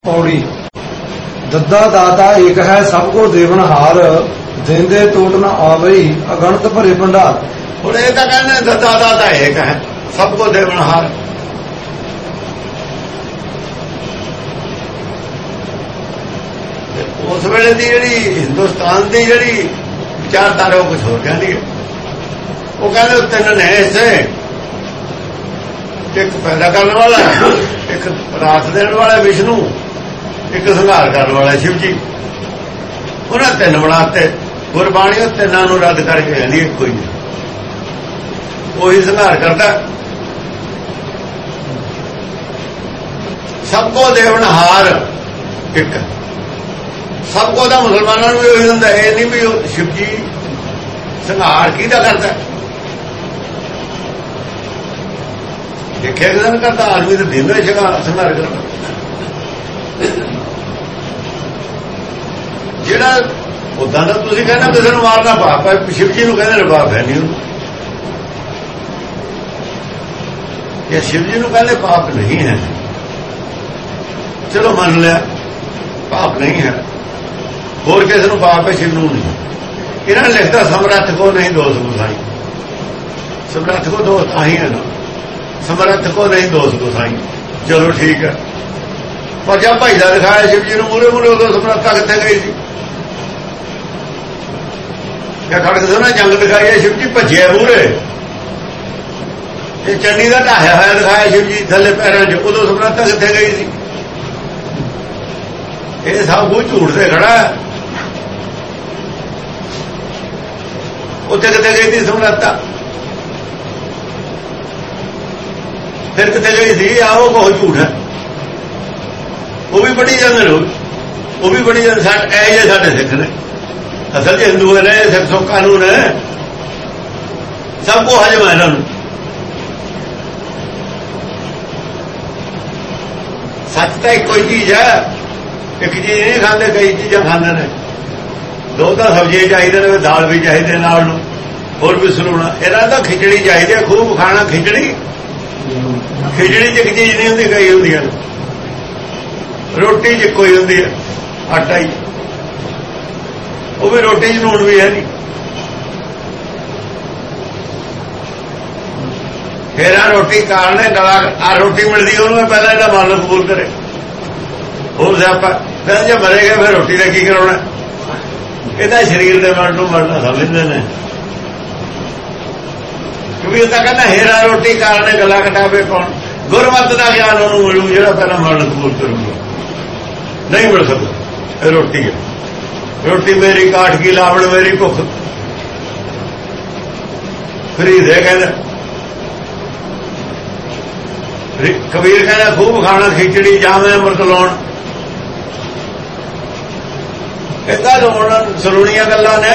पौड़ी दद्दा दाता एक है सबको देवनहार देंदे टोट न आवई अगणत भरे भंडार। ਹੁਣ ਇਹ ਤਾਂ ਕਹਿੰਦੇ ਦद्दा दाता एक है सबको देवनहार। उस वेले दी ਜਿਹੜੀ हिंदुस्तान ਦੀ ਜਿਹੜੀ ਵਿਚਾਰਧਾਰਾ ਉਹ ਕੁਝ ਹੋਰ ਕਹਿੰਦੀ ਹੈ। ਉਹ ਕਹਿੰਦੇ ਤਿੰਨ ਨੇ ਹਿੱਸੇ, ਇੱਕ ਪੈਦਾ ਕਰਨ ਵਾਲਾ, ਇੱਕ ਰਾਤ ਦੇਣ ਵਾਲਾ ਵਿਸ਼ਨੂੰ, ਇੱਕ ਸੰਘਾਰ ਕਰਨ ਵਾਲਾ शिव जी। ਉਹਨਾਂ ਤਿੰਨ ਬਣਾਤੇ। ਗੁਰਬਾਣੀ ਉਹ ਤਿੰਨਾਂ ਨੂੰ ਰੱਦ ਕਰਕੇ ਕਹਿੰਦੀ ਇੱਕੋ ਹੀ, ਉਹੀ ਸੰਘਾਰ ਕਰਦਾ। ਸਭ ਕੋ ਦੇਵਨਹਾਰ ਇੱਕ, ਸਭ ਕੋ ਦਾ ਮੁਸਲਮਾਨਾਂ ਨੂੰ ਵੀ ਉਹੀ ਹੁੰਦਾ। ਇਹ ਨਹੀਂ ਵੀ ਉਹ शिव जी ਸੰਘਾਰ ਕਿਹਦਾ ਕਰਦਾ, ਦੇਖਿਆ ਕਿਸੇ ਨੇ ਕਰਦਾ। ਆਦਮੀ ਤਾਂ ਦਿਨ ਵਿੱਚ ਸੰਘਾਰ ਕਰਦਾ। ਜਿਹੜਾ ਉਦਾਂ ਦਾ ਤੁਸੀਂ ਕਹਿੰਦਾ ਕਿਸੇ ਨੂੰ ਮਾਰਨਾ ਪਾਪ ਹੈ, शिव जी ਨੂੰ ਕਹਿੰਦੇ ਨੇ ਪਾਪ ਹੈ ਨਹੀਂ ਉਹਨੂੰ। ਇਹ शिव जी ਨੂੰ ਕਹਿੰਦੇ ਪਾਪ ਨਹੀਂ ਹੈ, ਚਲੋ ਮੰਨ ਲਿਆ ਪਾਪ ਨਹੀਂ ਹੈ। ਹੋਰ ਕਿਸੇ ਨੂੰ ਪਾਪ ਹੈ, शिव ਨੂੰ ਨਹੀਂ। ਇਹਨਾਂ ਨੇ ਲਿਖਦਾ ਸਮਰੱਥ ਕੋ ਨਹੀਂ ਦੋਸ਼ ਗੁਸਾਈ। ਸਮਰੱਥ ਕੋ ਦੋਸ਼ ਆਹੀ ਹੈ ਨਾ, ਸਮਰੱਥ ਕੋ ਨਹੀਂ ਦੋਸ਼ ਗੁਸਾਈ। ਚਲੋ ਠੀਕ ਹੈ, ਪਰ ਜਦ ਭਾਈ ਦਾ ਦਿਖਾਇਆ शिव जी ਨੂੰ ਮੂਰੇ ਮੂਰੇ, ਉਦੋਂ ਸਮਰੱਥਾ ਕਿੱਥੇ ਗਈ ਸੀ? ਜਾਂ ਖੜਕ ਦੋ ਨਾ ਜੰਗ ਦਿਖਾਈ ਹੈ शिव जी ਭੱਜਿਆ ਮੂਰੇ। ਇਹ ਚੰਨੀ ਦਾ ਢਾਹਿਆ ਹੋਇਆ ਦਿਖਾਇਆ शिव जी ਥੱਲੇ ਪੈਰਾਂ 'ਚ, ਉਦੋਂ ਸਮਰੱਥਾ ਕਿੱਥੇ ਗਈ ਸੀ? ਇਹ ਸਭ ਕੁਝ ਝੂਠ ਤੇ ਖੜਾ ਹੈ। ਉੱਥੇ ਕਿੱਥੇ ਗਈ ਸੀ ਸਮਰੱਥਾ? ਫਿਰ ਕਿੱਥੇ ਗਈ ਸੀ? ਆਓ ਬਹੁਤ ਝੂਠ ਹੈ। ਉਹ ਵੀ ਬੜੀ ਜਾਂਦੇ ਨੇ, ਉਹ ਵੀ ਬੜੀ ਜਾਂਦੇ। ਇਹ ਜਿਹੇ ਸਾਡੇ ਸਿੱਖ ਨੇ, ਅਸਲ 'ਚ ਹਿੰਦੂ ਨੇ, ਸਿੱਖ ਸੋ ਕਾਨੂੰਨ ਹੈ, ਸਭ ਕੋ ਹਜਮ ਹੈ ਇਹਨਾਂ ਨੂੰ। ਸੱਚ ਤਾਂ ਇੱਕੋ ਹੀ ਚੀਜ਼ ਹੈ, ਇੱਕ ਚੀਜ਼ ਨਹੀਂ ਖਾਂਦੇ, ਕਈ ਚੀਜ਼ਾਂ ਖਾਂਦੇ ਨੇ। ਦੋ ਤਾਂ ਸਬਜ਼ੀਆਂ ਚਾਹੀਦੇ ਨੇ, ਦਾਲ ਵੀ ਚਾਹੀਦੇ ਨਾਲ ਨੂੰ, ਹੋਰ ਵੀ ਸਲੂਣਾ। ਇਹਨਾਂ ਦਾ ਖਿਚੜੀ ਚਾਹੀਦੀ ਹੈ, ਖੂਬ ਖਾਣਾ ਖਿਚੜੀ। ਖਿਚੜੀ 'ਚ ਇੱਕ ਚੀਜ਼ ਨਹੀਂ ਹੁੰਦੀ, ਕਈ ਹੁੰਦੀਆਂ ਨੇ। ਰੋਟੀ 'ਚ ਕੋਈ ਹੁੰਦੀ ਹੈ, ਆਟਾ ਹੀ, ਉਹ ਵੀ ਰੋਟੀ 'ਚ ਲੂਣ ਵੀ ਹੈ ਨਹੀਂ। ਫਿਰ ਆ ਰੋਟੀ ਕਾਲਨੇ ਗਲਾ, ਆ ਰੋਟੀ ਮਿਲਦੀ ਉਹਨੂੰ ਪਹਿਲਾਂ ਇਹਦਾ ਮਨ ਕਬੂਲ ਕਰੇ। ਹੋਰ ਸਿਆਪਾ ਫਿਰ ਜੇ ਮਰੇਗਾ ਫਿਰ ਰੋਟੀ ਦਾ ਕੀ ਕਰਾਉਣਾ? ਇਹਦਾ ਸਰੀਰ ਦੇ ਮਨ ਨੂੰ ਮਰਨਾ ਸਮਝਦੇ ਨੇ, ਕਿਉਂਕਿ ਇਹ ਤਾਂ ਕਹਿੰਦਾ ਹੇਰਾ ਰੋਟੀ ਕਾਲਨੇ ਗਲਾ ਕਟਾਵੇ ਕੌਣ? ਗੁਰਮਤਿ ਦਾ ਗਿਆਨ ਉਹਨੂੰ ਮਿਲੂ ਜਿਹੜਾ ਪਹਿਲਾਂ ਮਨ ਕਬੂਲ ਕਰੂਗਾ। ਨਹੀਂ ਮਿਲ ਸਕਦਾ। ਇਹ ਰੋਟੀ ਹੈ, ਰੋਟੀ ਮੇਰੀ ਕਾਠ ਕੀ ਲਾਵਣ ਮੇਰੀ ਭੁੱਖ ਫਰੀ ਦੇ ਕਹਿੰਦਾ। ਕਬੀਰ ਕਹਿੰਦਾ ਖੂਬ ਖਾਣਾ ਖਿਚੜੀ ਜਾਵੇਂ ਅੰਮ੍ਰਿਤ ਲਾਉਣ। ਕਹਿੰਦਾ ਲਾਉਣ ਸਲੂਣੀਆਂ ਗੱਲਾਂ ਨੇ,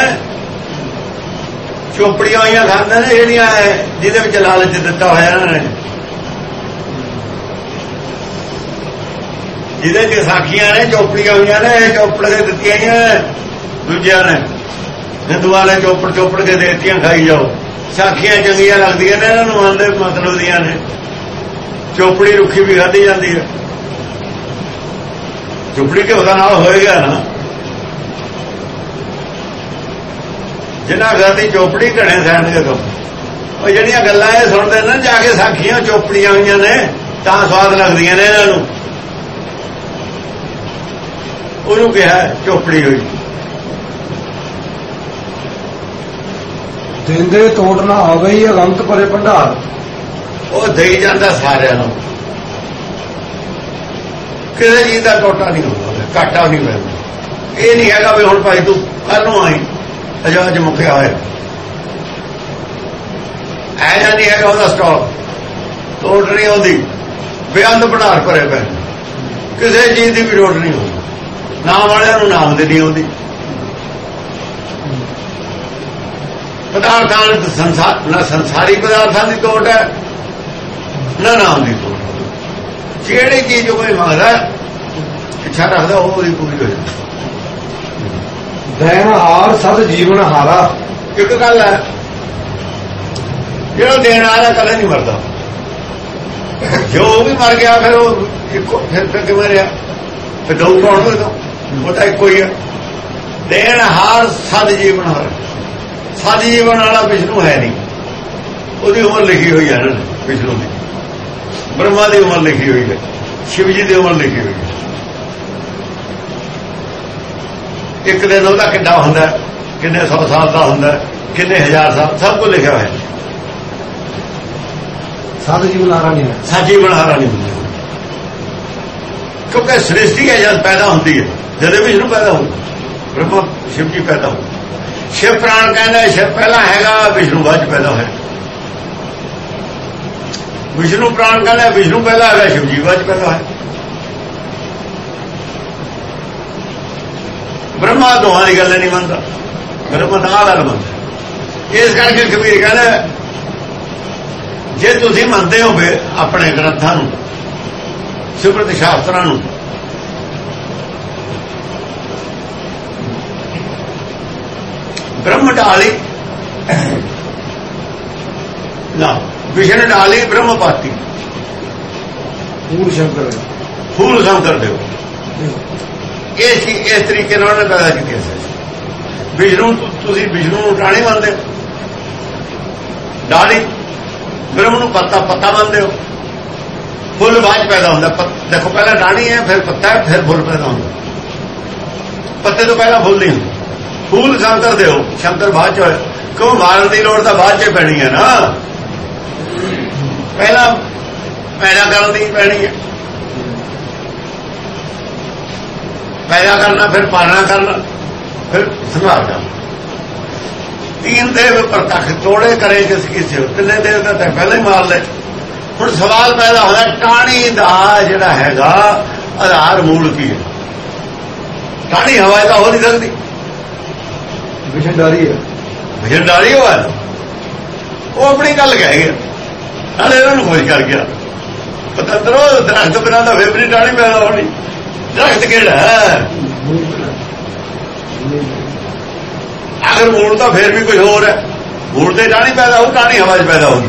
ਚੋਪੜੀਆਂ ਹੋਈਆਂ ਖਾਂਦੇ ਨੇ ਜਿਹੜੀਆਂ ਜਿਹਦੇ ਵਿੱਚ ਲਾਲਚ ਦਿੱਤਾ ਹੋਇਆ ਇਹਨਾਂ ਨੇ, ਜਿਹਦੇ ਚ ਸਾਖੀਆਂ ਨੇ, ਚੋਪੜੀਆਂ ਹੋਈਆਂ ਨੇ। ਇਹ ਚੋਪੜ ਕੇ ਦਿੱਤੀਆਂ ਦੂਜਿਆਂ ਨੇ, ਹਿੰਦੂਆਂ ਨੇ ਚੋਪੜ ਕੇ ਦੇ ਦਿੱਤੀਆਂ, ਖਾਈ ਜਾਓ। ਸਾਖੀਆਂ ਚੰਗੀਆਂ ਲੱਗਦੀਆਂ ਨੇ ਇਹਨਾਂ ਨੂੰ, ਆਂਦੇ ਮਤਲਬ ਦੀਆਂ ਨੇ। ਚੋਪੜੀ ਰੁੱਖੀ ਵੀ ਖਾਧੀ ਜਾਂਦੀ ਹੈ। ਚੋਪੜੀ ਘਿਓ ਦਾ ਨਾਲ ਹੋਏਗਾ ਨਾ। ਜਿਨ੍ਹਾਂ ਘਰ ਦੀ ਚੋਪੜੀ ਘਣੇ ਸਹਿਣਗੇ ਤੋਂ, ਉਹ ਜਿਹੜੀਆਂ ਗੱਲਾਂ ਇਹ ਸੁਣਦੇ ਨੇ ਜਾ ਕੇ ਸਾਖੀਆਂ ਚੋਪੜੀਆਂ ਹੋਈਆਂ ਨੇ, ਤਾਂ ਸਵਾਦ ਲੱਗਦੀਆਂ ਨੇ ਇਹਨਾਂ ਨੂੰ। ਉਹਨੂੰ ਕਿਹਾ ਚੋਪੜੀ ਹੋਈ। ਦੇਂਦੇ ਟੋਟ ਨਾ ਆਵੇ ਅਗੰਤ ਭਰੇ ਭੰਡਾਰ। ਉਹ ਦੇਈ ਜਾਂਦਾ ਸਾਰਿਆਂ ਨੂੰ, ਕਿਸੇ ਚੀਜ਼ ਦਾ ਟੋਟਾ ਨਹੀਂ ਹੁੰਦਾ, ਘਾਟਾ ਨਹੀਂ ਪੈਂਦਾ। ਇਹ ਨਹੀਂ ਹੈਗਾ ਵੀ ਹੁਣ ਭਾਈ ਤੂੰ ਕੱਲ ਨੂੰ ਆਈ ਅਜਾਜ ਮੁੱਕਿਆ ਹੋਇਆ, ਐਜਾ ਨਹੀਂ ਹੈਗਾ ਉਹਦਾ ਸਟਾਕ। ਟੋਟ ਨਹੀਂ ਆਉਂਦੀ, ਬੇਅੰਤ ਭੰਡਾਰ ਭਰੇ ਪਏ। ਕਿਸੇ ਚੀਜ਼ ਦੀ ਵੀ ਟੋਟ ਨਹੀਂ ਹੁੰਦੀ। ਨਾਮ ਵਾਲਿਆਂ ਨੂੰ ਨਾਮ ਦੇ ਨਹੀਂ ਆਉਂਦੀ। ਪਦਾਰਥਾਂ ਨਾ ਸੰਸਾਰੀ ਪਦਾਰਥਾਂ ਦੀ ਟੋਟ ਹੈ, ਨਾ ਨਾਮ ਦੀ ਟੋਟ। ਜਿਹੜੀ ਚੀਜ਼ ਕੋਈ ਮੰਗਦਾ ਇੱਛਾ ਰੱਖਦਾ ਉਹਦੀ ਪੂਰੀ ਹੋ ਜਾਂਦੀ। ਦੇਣ ਹਾਰ ਸਦ ਜੀਵਨ ਹਾਰਾ। ਇੱਕ ਗੱਲ ਹੈ, ਜਿਹੜਾ ਦੇਣ ਵਾਲਾ ਕਦੇ ਨਹੀਂ ਮਰਦਾ। ਜੋ ਵੀ ਮਰ ਗਿਆ ਫਿਰ ਉਹ ਇੱਕੋ ਫਿਰ ਕਿਵੇਂ ਰਿਹਾ? ਫਿਰ ਦੋ ਕੌਣ ਹੋਏ ਤਾਂ ਉਹ ਤਾਂ ਇੱਕੋ ਹੀ ਹੈ। ਦੇਣ ਹਾਰ ਸਦ ਜੀਵਨ ਹਾਰ, ਸਦ ਜੀਵਨ ਵਾਲਾ ਵਿਸ਼ਨੂੰ ਹੈ ਨਹੀਂ, ਉਹਦੀ ਉਮਰ ਲਿਖੀ ਹੋਈ ਹੈ ਨਾ ਵਿਸ਼ਨੂੰ ਦੀ, ਬ੍ਰਹਮਾ ਦੀ ਉਮਰ ਲਿਖੀ ਹੋਈ ਹੈ, ਸ਼ਿਵ ਜੀ ਦੀ ਉਮਰ ਲਿਖੀ ਹੋਈ ਹੈ। ਇੱਕ ਦਿਨ ਉਹਦਾ ਕਿੰਨਾ ਹੁੰਦਾ, ਕਿੰਨੇ 100 ਸਾਲ ਦਾ ਹੁੰਦਾ, ਕਿੰਨੇ 1000 ਸਾਲ, ਸਭ ਕੁਝ ਲਿਖਿਆ ਹੋਇਆ। ਸਦ ਜੀਵਨ ਹਾਰਾ ਨਹੀਂ ਹੈ, ਸਦ ਜੀਵਨ ਹਾਰਾ ਨਹੀਂ ਹੁੰਦਾ, ਕਿਉਂਕਿ ਸ੍ਰਿਸ਼ਟੀ ਹੈ ਜਦ ਪੈਦਾ ਹੁੰਦੀ ਹੈ, ਜਦੋਂ ਵਿਸ਼ਨੂੰ ਪੈਦਾ ਹੁੰਦਾ, ਬ੍ਰਹਮਾ ਸ਼ਿਵ ਜੀ ਪੈਦਾ ਹੋ। ਸ਼ਿਵ ਪ੍ਰਾਣ ਕਹਿੰਦਾ ਸ਼ਿਵ ਪਹਿਲਾਂ ਹੈਗਾ, ਵਿਸ਼ਨੂੰ ਬਾਅਦ ਚ ਪੈਦਾ ਹੋਇਆ। ਵਿਸ਼ਨੂੰ ਪ੍ਰਾਣ ਕਹਿੰਦਾ ਵਿਸ਼ਨੂੰ ਪਹਿਲਾਂ ਹੈਗਾ, ਸ਼ਿਵ ਜੀ ਬਾਅਦ ਚ ਪੈਦਾ ਹੋਇਆ। ਬ੍ਰਹਮਾ ਦੋਹਾਂ ਦੀ ਗੱਲ ਨਹੀਂ ਮੰਨਦਾ, ਬ੍ਰਹਮਾ ਤਾਂ ਗੱਲ ਮੰਨਦਾ। ਇਸ ਕਰਕੇ ਕਬੀਰ ਕਹਿੰਦਾ ਜੇ ਤੁਸੀਂ ਮੰਨਦੇ ਹੋ ਆਪਣੇ ਗ੍ਰੰਥਾਂ ਨੂੰ, ਸਿਮਰਤ ਸ਼ਾਸਤਰਾਂ ਨੂੰ, ਬ੍ਰਹਮ ਢਾਲੀ ਨਾ ਵਿਸ਼ਨ ਢਾਲੀ ਬ੍ਰਹਮ ਪਾਤੀ, ਫੂਲ ਸ਼ੰਕਰ ਫੂਲ ਸ਼ੰਕਰ ਦਿਓ। ਇਸ ਤਰੀਕੇ ਨਾਲ ਉਹਨੇ ਪੈਦਾ ਕੀਤੀ ਸੀ। ਵਿਸ਼ਨੂੰ ਤੁਸੀਂ ਵਿਸ਼ਨੂੰ ਨੂੰ ਟਾਣੀ ਮੰਨਦੇ ਹੋ, ਢਾਲੀ ਬ੍ਰਹਮ ਨੂੰ ਪੱਤਾ ਮੰਨਦੇ ਹੋ। ਫੁੱਲ ਬਾਅਦ ਚ ਪੈਦਾ ਹੁੰਦਾ, ਦੇਖੋ ਪਹਿਲਾਂ ਟਾਣੀ ਹੈ, ਫਿਰ ਪੱਤਾ ਹੈ, ਫਿਰ ਫੁੱਲ ਪੈਦਾ ਹੁੰਦਾ। ਪੱਤੇ ਤੋਂ ਪਹਿਲਾਂ ਫੁੱਲ ਨਹੀਂ ਹੁੰਦਾ। ਫੂਲ ਸ਼ੰਕਰ ਦਿਓ, ਸ਼ੰਕਰ ਬਾਅਦ ਚ ਹੋਇਆ, ਕਿਉਂ ਮਾਰਨ ਦੀ ਲੋੜ ਤਾਂ ਬਾਅਦ ਚ ਪੈਣੀ ਹੈ ਨਾ, ਪਹਿਲਾਂ ਪੈਦਾ ਕਰਨ ਦੀ ਪੈਣੀ ਹੈ। ਪੈਦਾ ਕਰਨਾ, ਫਿਰ ਪਾਲਣਾ ਕਰਨਾ, ਫਿਰ ਸੰਭਾਲ ਕਰਨਾ। ਤੀਨ ਦੇਵ ਪ੍ਰਤੱਖ ਤੋੜੇ ਕਰੇ ਜਿਸ ਕਿਸੇ, ਤਿੰਨੇ ਦੇਵ ਤਾਂ ਪਹਿਲਾਂ ਹੀ ਮਾਰ ਲੈ। ਹੁਣ ਸਵਾਲ ਪੈਦਾ ਹੋਇਆ ਟਾਹਣੀ ਦਾ ਜਿਹੜਾ ਹੈਗਾ ਆਧਾਰ ਮੂਲ ਕੀ ਹੈ? ਟਾਹਣੀ ਹਵਾ ਤਾਂ ਹੋ ਨਹੀਂ ਸਕਦੀ, ਵਿਸ਼ਨਦਾਰੀ ਹੈ, ਵਿਸ਼ਨਦਾਰੀ ਹੋਇਆ। ਉਹ ਆਪਣੀ ਗੱਲ ਕਹਿ ਗਿਆ, ਨਾਲੇ ਇਹਨਾਂ ਨੂੰ ਖੁਸ਼ ਕਰ ਗਿਆ। ਪਤੰਦਰੋ ਦਰਖਤ ਬਿਨਾਂ ਤਾਂ ਫਿਰ ਵੀ ਟਾਹਣੀ ਪੈਦਾ ਹੋਣੀ। ਦਰਖਤ ਕਿਹੜਾ ਹੈ? ਅਗਰ ਮੂਲ ਤਾਂ ਫਿਰ ਵੀ ਕੁਝ ਹੋਰ ਹੈ। ਮੂਲ ਤੇ ਟਾਹਣੀ ਪੈਦਾ ਹੋਊ, ਟਾਹਣੀ ਹਵਾ 'ਚ ਪੈਦਾ ਹੋਊਗੀ।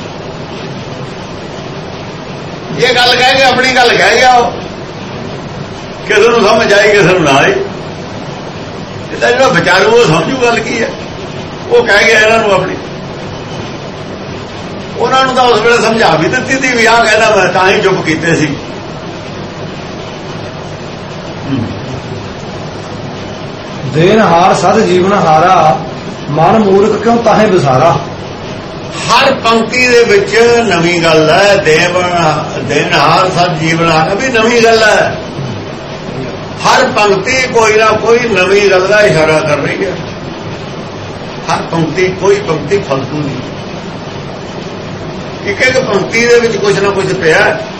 ਇਹ ਗੱਲ ਕਹਿ ਕੇ ਆਪਣੀ ਗੱਲ ਕਹਿ ਗਿਆ। ਉਹ ਕਿਸੇ ਨੂੰ ਸਮਝ ਆਈ, ਕਿਸੇ ਨੂੰ ਨਾ ਆਈ। ਇਹਦਾ ਜਿਹੜਾ ਵਿਚਾਰੂ ਉਹ ਸਮਝੂ ਗੱਲ ਕੀ ਹੈ। ਉਹ ਕਹਿ ਗਿਆ ਇਹਨਾਂ ਨੂੰ ਆਪਣੀ। ਉਹਨਾਂ ਨੂੰ ਤਾਂ ਉਸ ਵੇਲੇ ਸਮਝਾ ਵੀ ਦਿੱਤੀ ਸੀ ਵੀ ਆਹ ਕਹਿੰਦਾ, ਮੈਂ ਤਾਂ ਹੀ ਚੁੱਪ ਕੀਤੇ ਸੀ। ਦੇਨ ਹਾਰ ਸਦ ਜੀਵਨ ਹਾਰਾ, ਮਨ ਮੂਰਖ ਕਿਉਂ ਤਾਹੇ ਵਿਸਾਰਾ। ਹਰ ਪੰਕਤੀ ਦੇ ਵਿੱਚ ਨਵੀਂ ਗੱਲ ਹੈ। ਦੇਨ ਹਾਰ ਸਦ ਜੀਵਨ ਹਾਰਾ ਵੀ ਨਵੀਂ ਗੱਲ ਹੈ। ਹਰ ਪੰਕਤੀ ਕੋਈ ਨਾ ਕੋਈ ਨਵੀਂ ਗੱਲ ਦਾ ਇਸ਼ਾਰਾ ਕਰ ਰਹੀ ਹੈ। ਹਰ ਪੰਕਤੀ, ਕੋਈ ਪੰਕਤੀ ਫਾਲਤੂ ਨਹੀਂ। ਇੱਕ ਇੱਕ ਪੰਕਤੀ ਦੇ ਵਿੱਚ ਕੁਝ ਨਾ ਕੁਝ ਪਿਆ।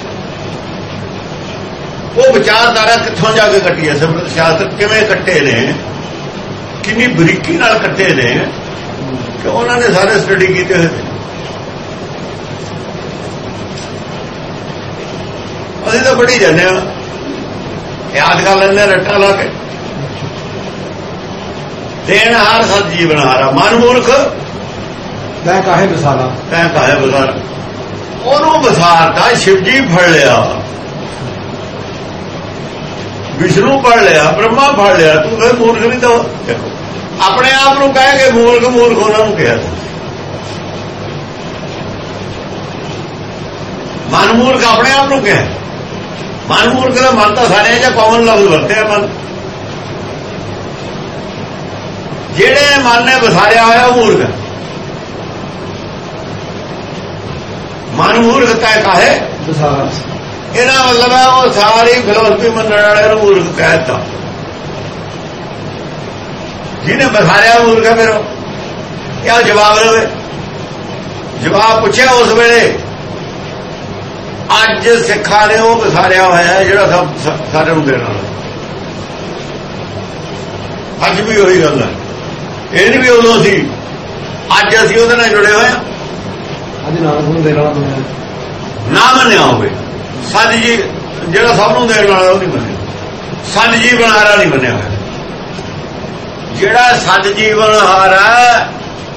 ਉਹ ਵਿਚਾਰਧਾਰਾ ਕਿੱਥੋਂ ਜਾ ਕੇ ਕੱਟੀ ਹੈ? ਸਿਮਰਤ ਸ਼ਾਸਤਰ ਕਿਵੇਂ ਕੱਟੇ ਨੇ, ਕਿੰਨੀ ਬਰੀਕੀ ਨਾਲ ਕੱਟੇ ਨੇ ਕਿ ਉਹਨਾਂ ਨੇ ਸਾਰੇ ਸਟੱਡੀ ਕੀਤੇ ਹੋਏ ਨੇ। ਅਸੀਂ ਤਾਂ ਪੜ੍ਹੀ ਜਾਂਦੇ ਹਾਂ, ਯਾਦ ਕਰ ਲੈਂਦੇ ਰੱਟਾ ਲਾ ਕੇ। ਦੇਣ ਹਾਰ ਸਦ ਜੀਵਨ ਹਾਰਾ, ਮਨ ਮੂਰਖ ਤੈਂ ਕਾਹੇ ਵਿਸਾਰਾ। ਤੈਂ ਕਾਹੇ ਵਿਸਾਰਾ। ਉਹਨੂੰ ਵਿਸਾਰਤਾ ਸ਼ਿਵ ਜੀ ਫੜ ਲਿਆ, ਵਿਸ਼ਨੂੰ ਫੜ ਲਿਆ, ਬ੍ਰਹਮਾ ਫੜ ਲਿਆ। ਤੂੰ ਫਿਰ ਮੂਰਖ ਨਹੀਂ ਤਾਂ ਆਪਣੇ ਆਪ ਨੂੰ ਕਹਿ ਕੇ ਮੂਰਖ ਉਹਨਾਂ ਨੂੰ ਕਿਹਾ। ਮਨ ਮੂਰਖ ਆਪਣੇ ਆਪ ਨੂੰ ਕਿਹਾ। ਮਨ ਮੂਰਖ ਦਾ ਮਨ ਤਾਂ ਸਾਰੇ ਜਾਂ ਕਾਮਨ ਲਫ਼ਜ਼ ਵਰਤਿਆ। ਮਨ ਜਿਹੜੇ ਮਨ ਨੇ ਵਿਸਾਰਿਆ ਹੋਇਆ ਉਹ ਮੂਰਖ ਹੈ। ਮਨ ਮੂਰਖ ਤੈ ਕਾਹੇ ਵਿਸਾਰਾ। ਇਹਦਾ ਮਤਲਬ ਹੈ ਉਹ ਸਾਰੀ ਫਿਲਾਸਫੀ ਮੰਨਣ ਵਾਲਿਆਂ ਨੂੰ ਮੂਰਖ ਕਹਿ ਦਿੱਤਾ। ਜਿਹਨੇ ਵਿਸਾਰਿਆ ਮੂਰਖ ਹੈ। ਫਿਰ ਇਹ ਜਵਾਬ ਦੇਵੇ। ਜਵਾਬ ਪੁੱਛਿਆ ਉਸ ਵੇਲੇ। ਅੱਜ ਸਿੱਖਾਂ ਨੇ ਉਹ ਵਿਸਾਰਿਆ ਹੋਇਆ ਜਿਹੜਾ ਸਭ ਸਾਰਿਆਂ ਨੂੰ ਦੇਣ ਵਾਲਾ। ਅੱਜ ਵੀ ਉਹੀ ਗੱਲ ਹੈ। ਇਹ ਨਹੀਂ ਵੀ ਉਦੋਂ ਸੀ, ਅੱਜ ਅਸੀਂ ਉਹਦੇ ਨਾਲ ਜੁੜੇ ਹੋਏ ਹਾਂ। ਅੱਜ ਨਾਨਕ ਨੂੰ ਦੇਣ ਵਾਲਾ ਨਾ ਮੰਨਿਆ ਹੋਵੇ। ਸੱਚ ਜੀ ਜਿਹੜਾ ਸਭ ਨੂੰ ਦੇਣ ਵਾਲਾ ਉਹ ਨਹੀਂ ਮੰਨਿਆ। ਸੱਚ ਜੀਵਨ ਹਾਰਾ ਨਹੀਂ ਮੰਨਿਆ ਹੋਇਆ। ਜਿਹੜਾ ਸੱਚ ਜੀਵਨ ਹਾਰਾ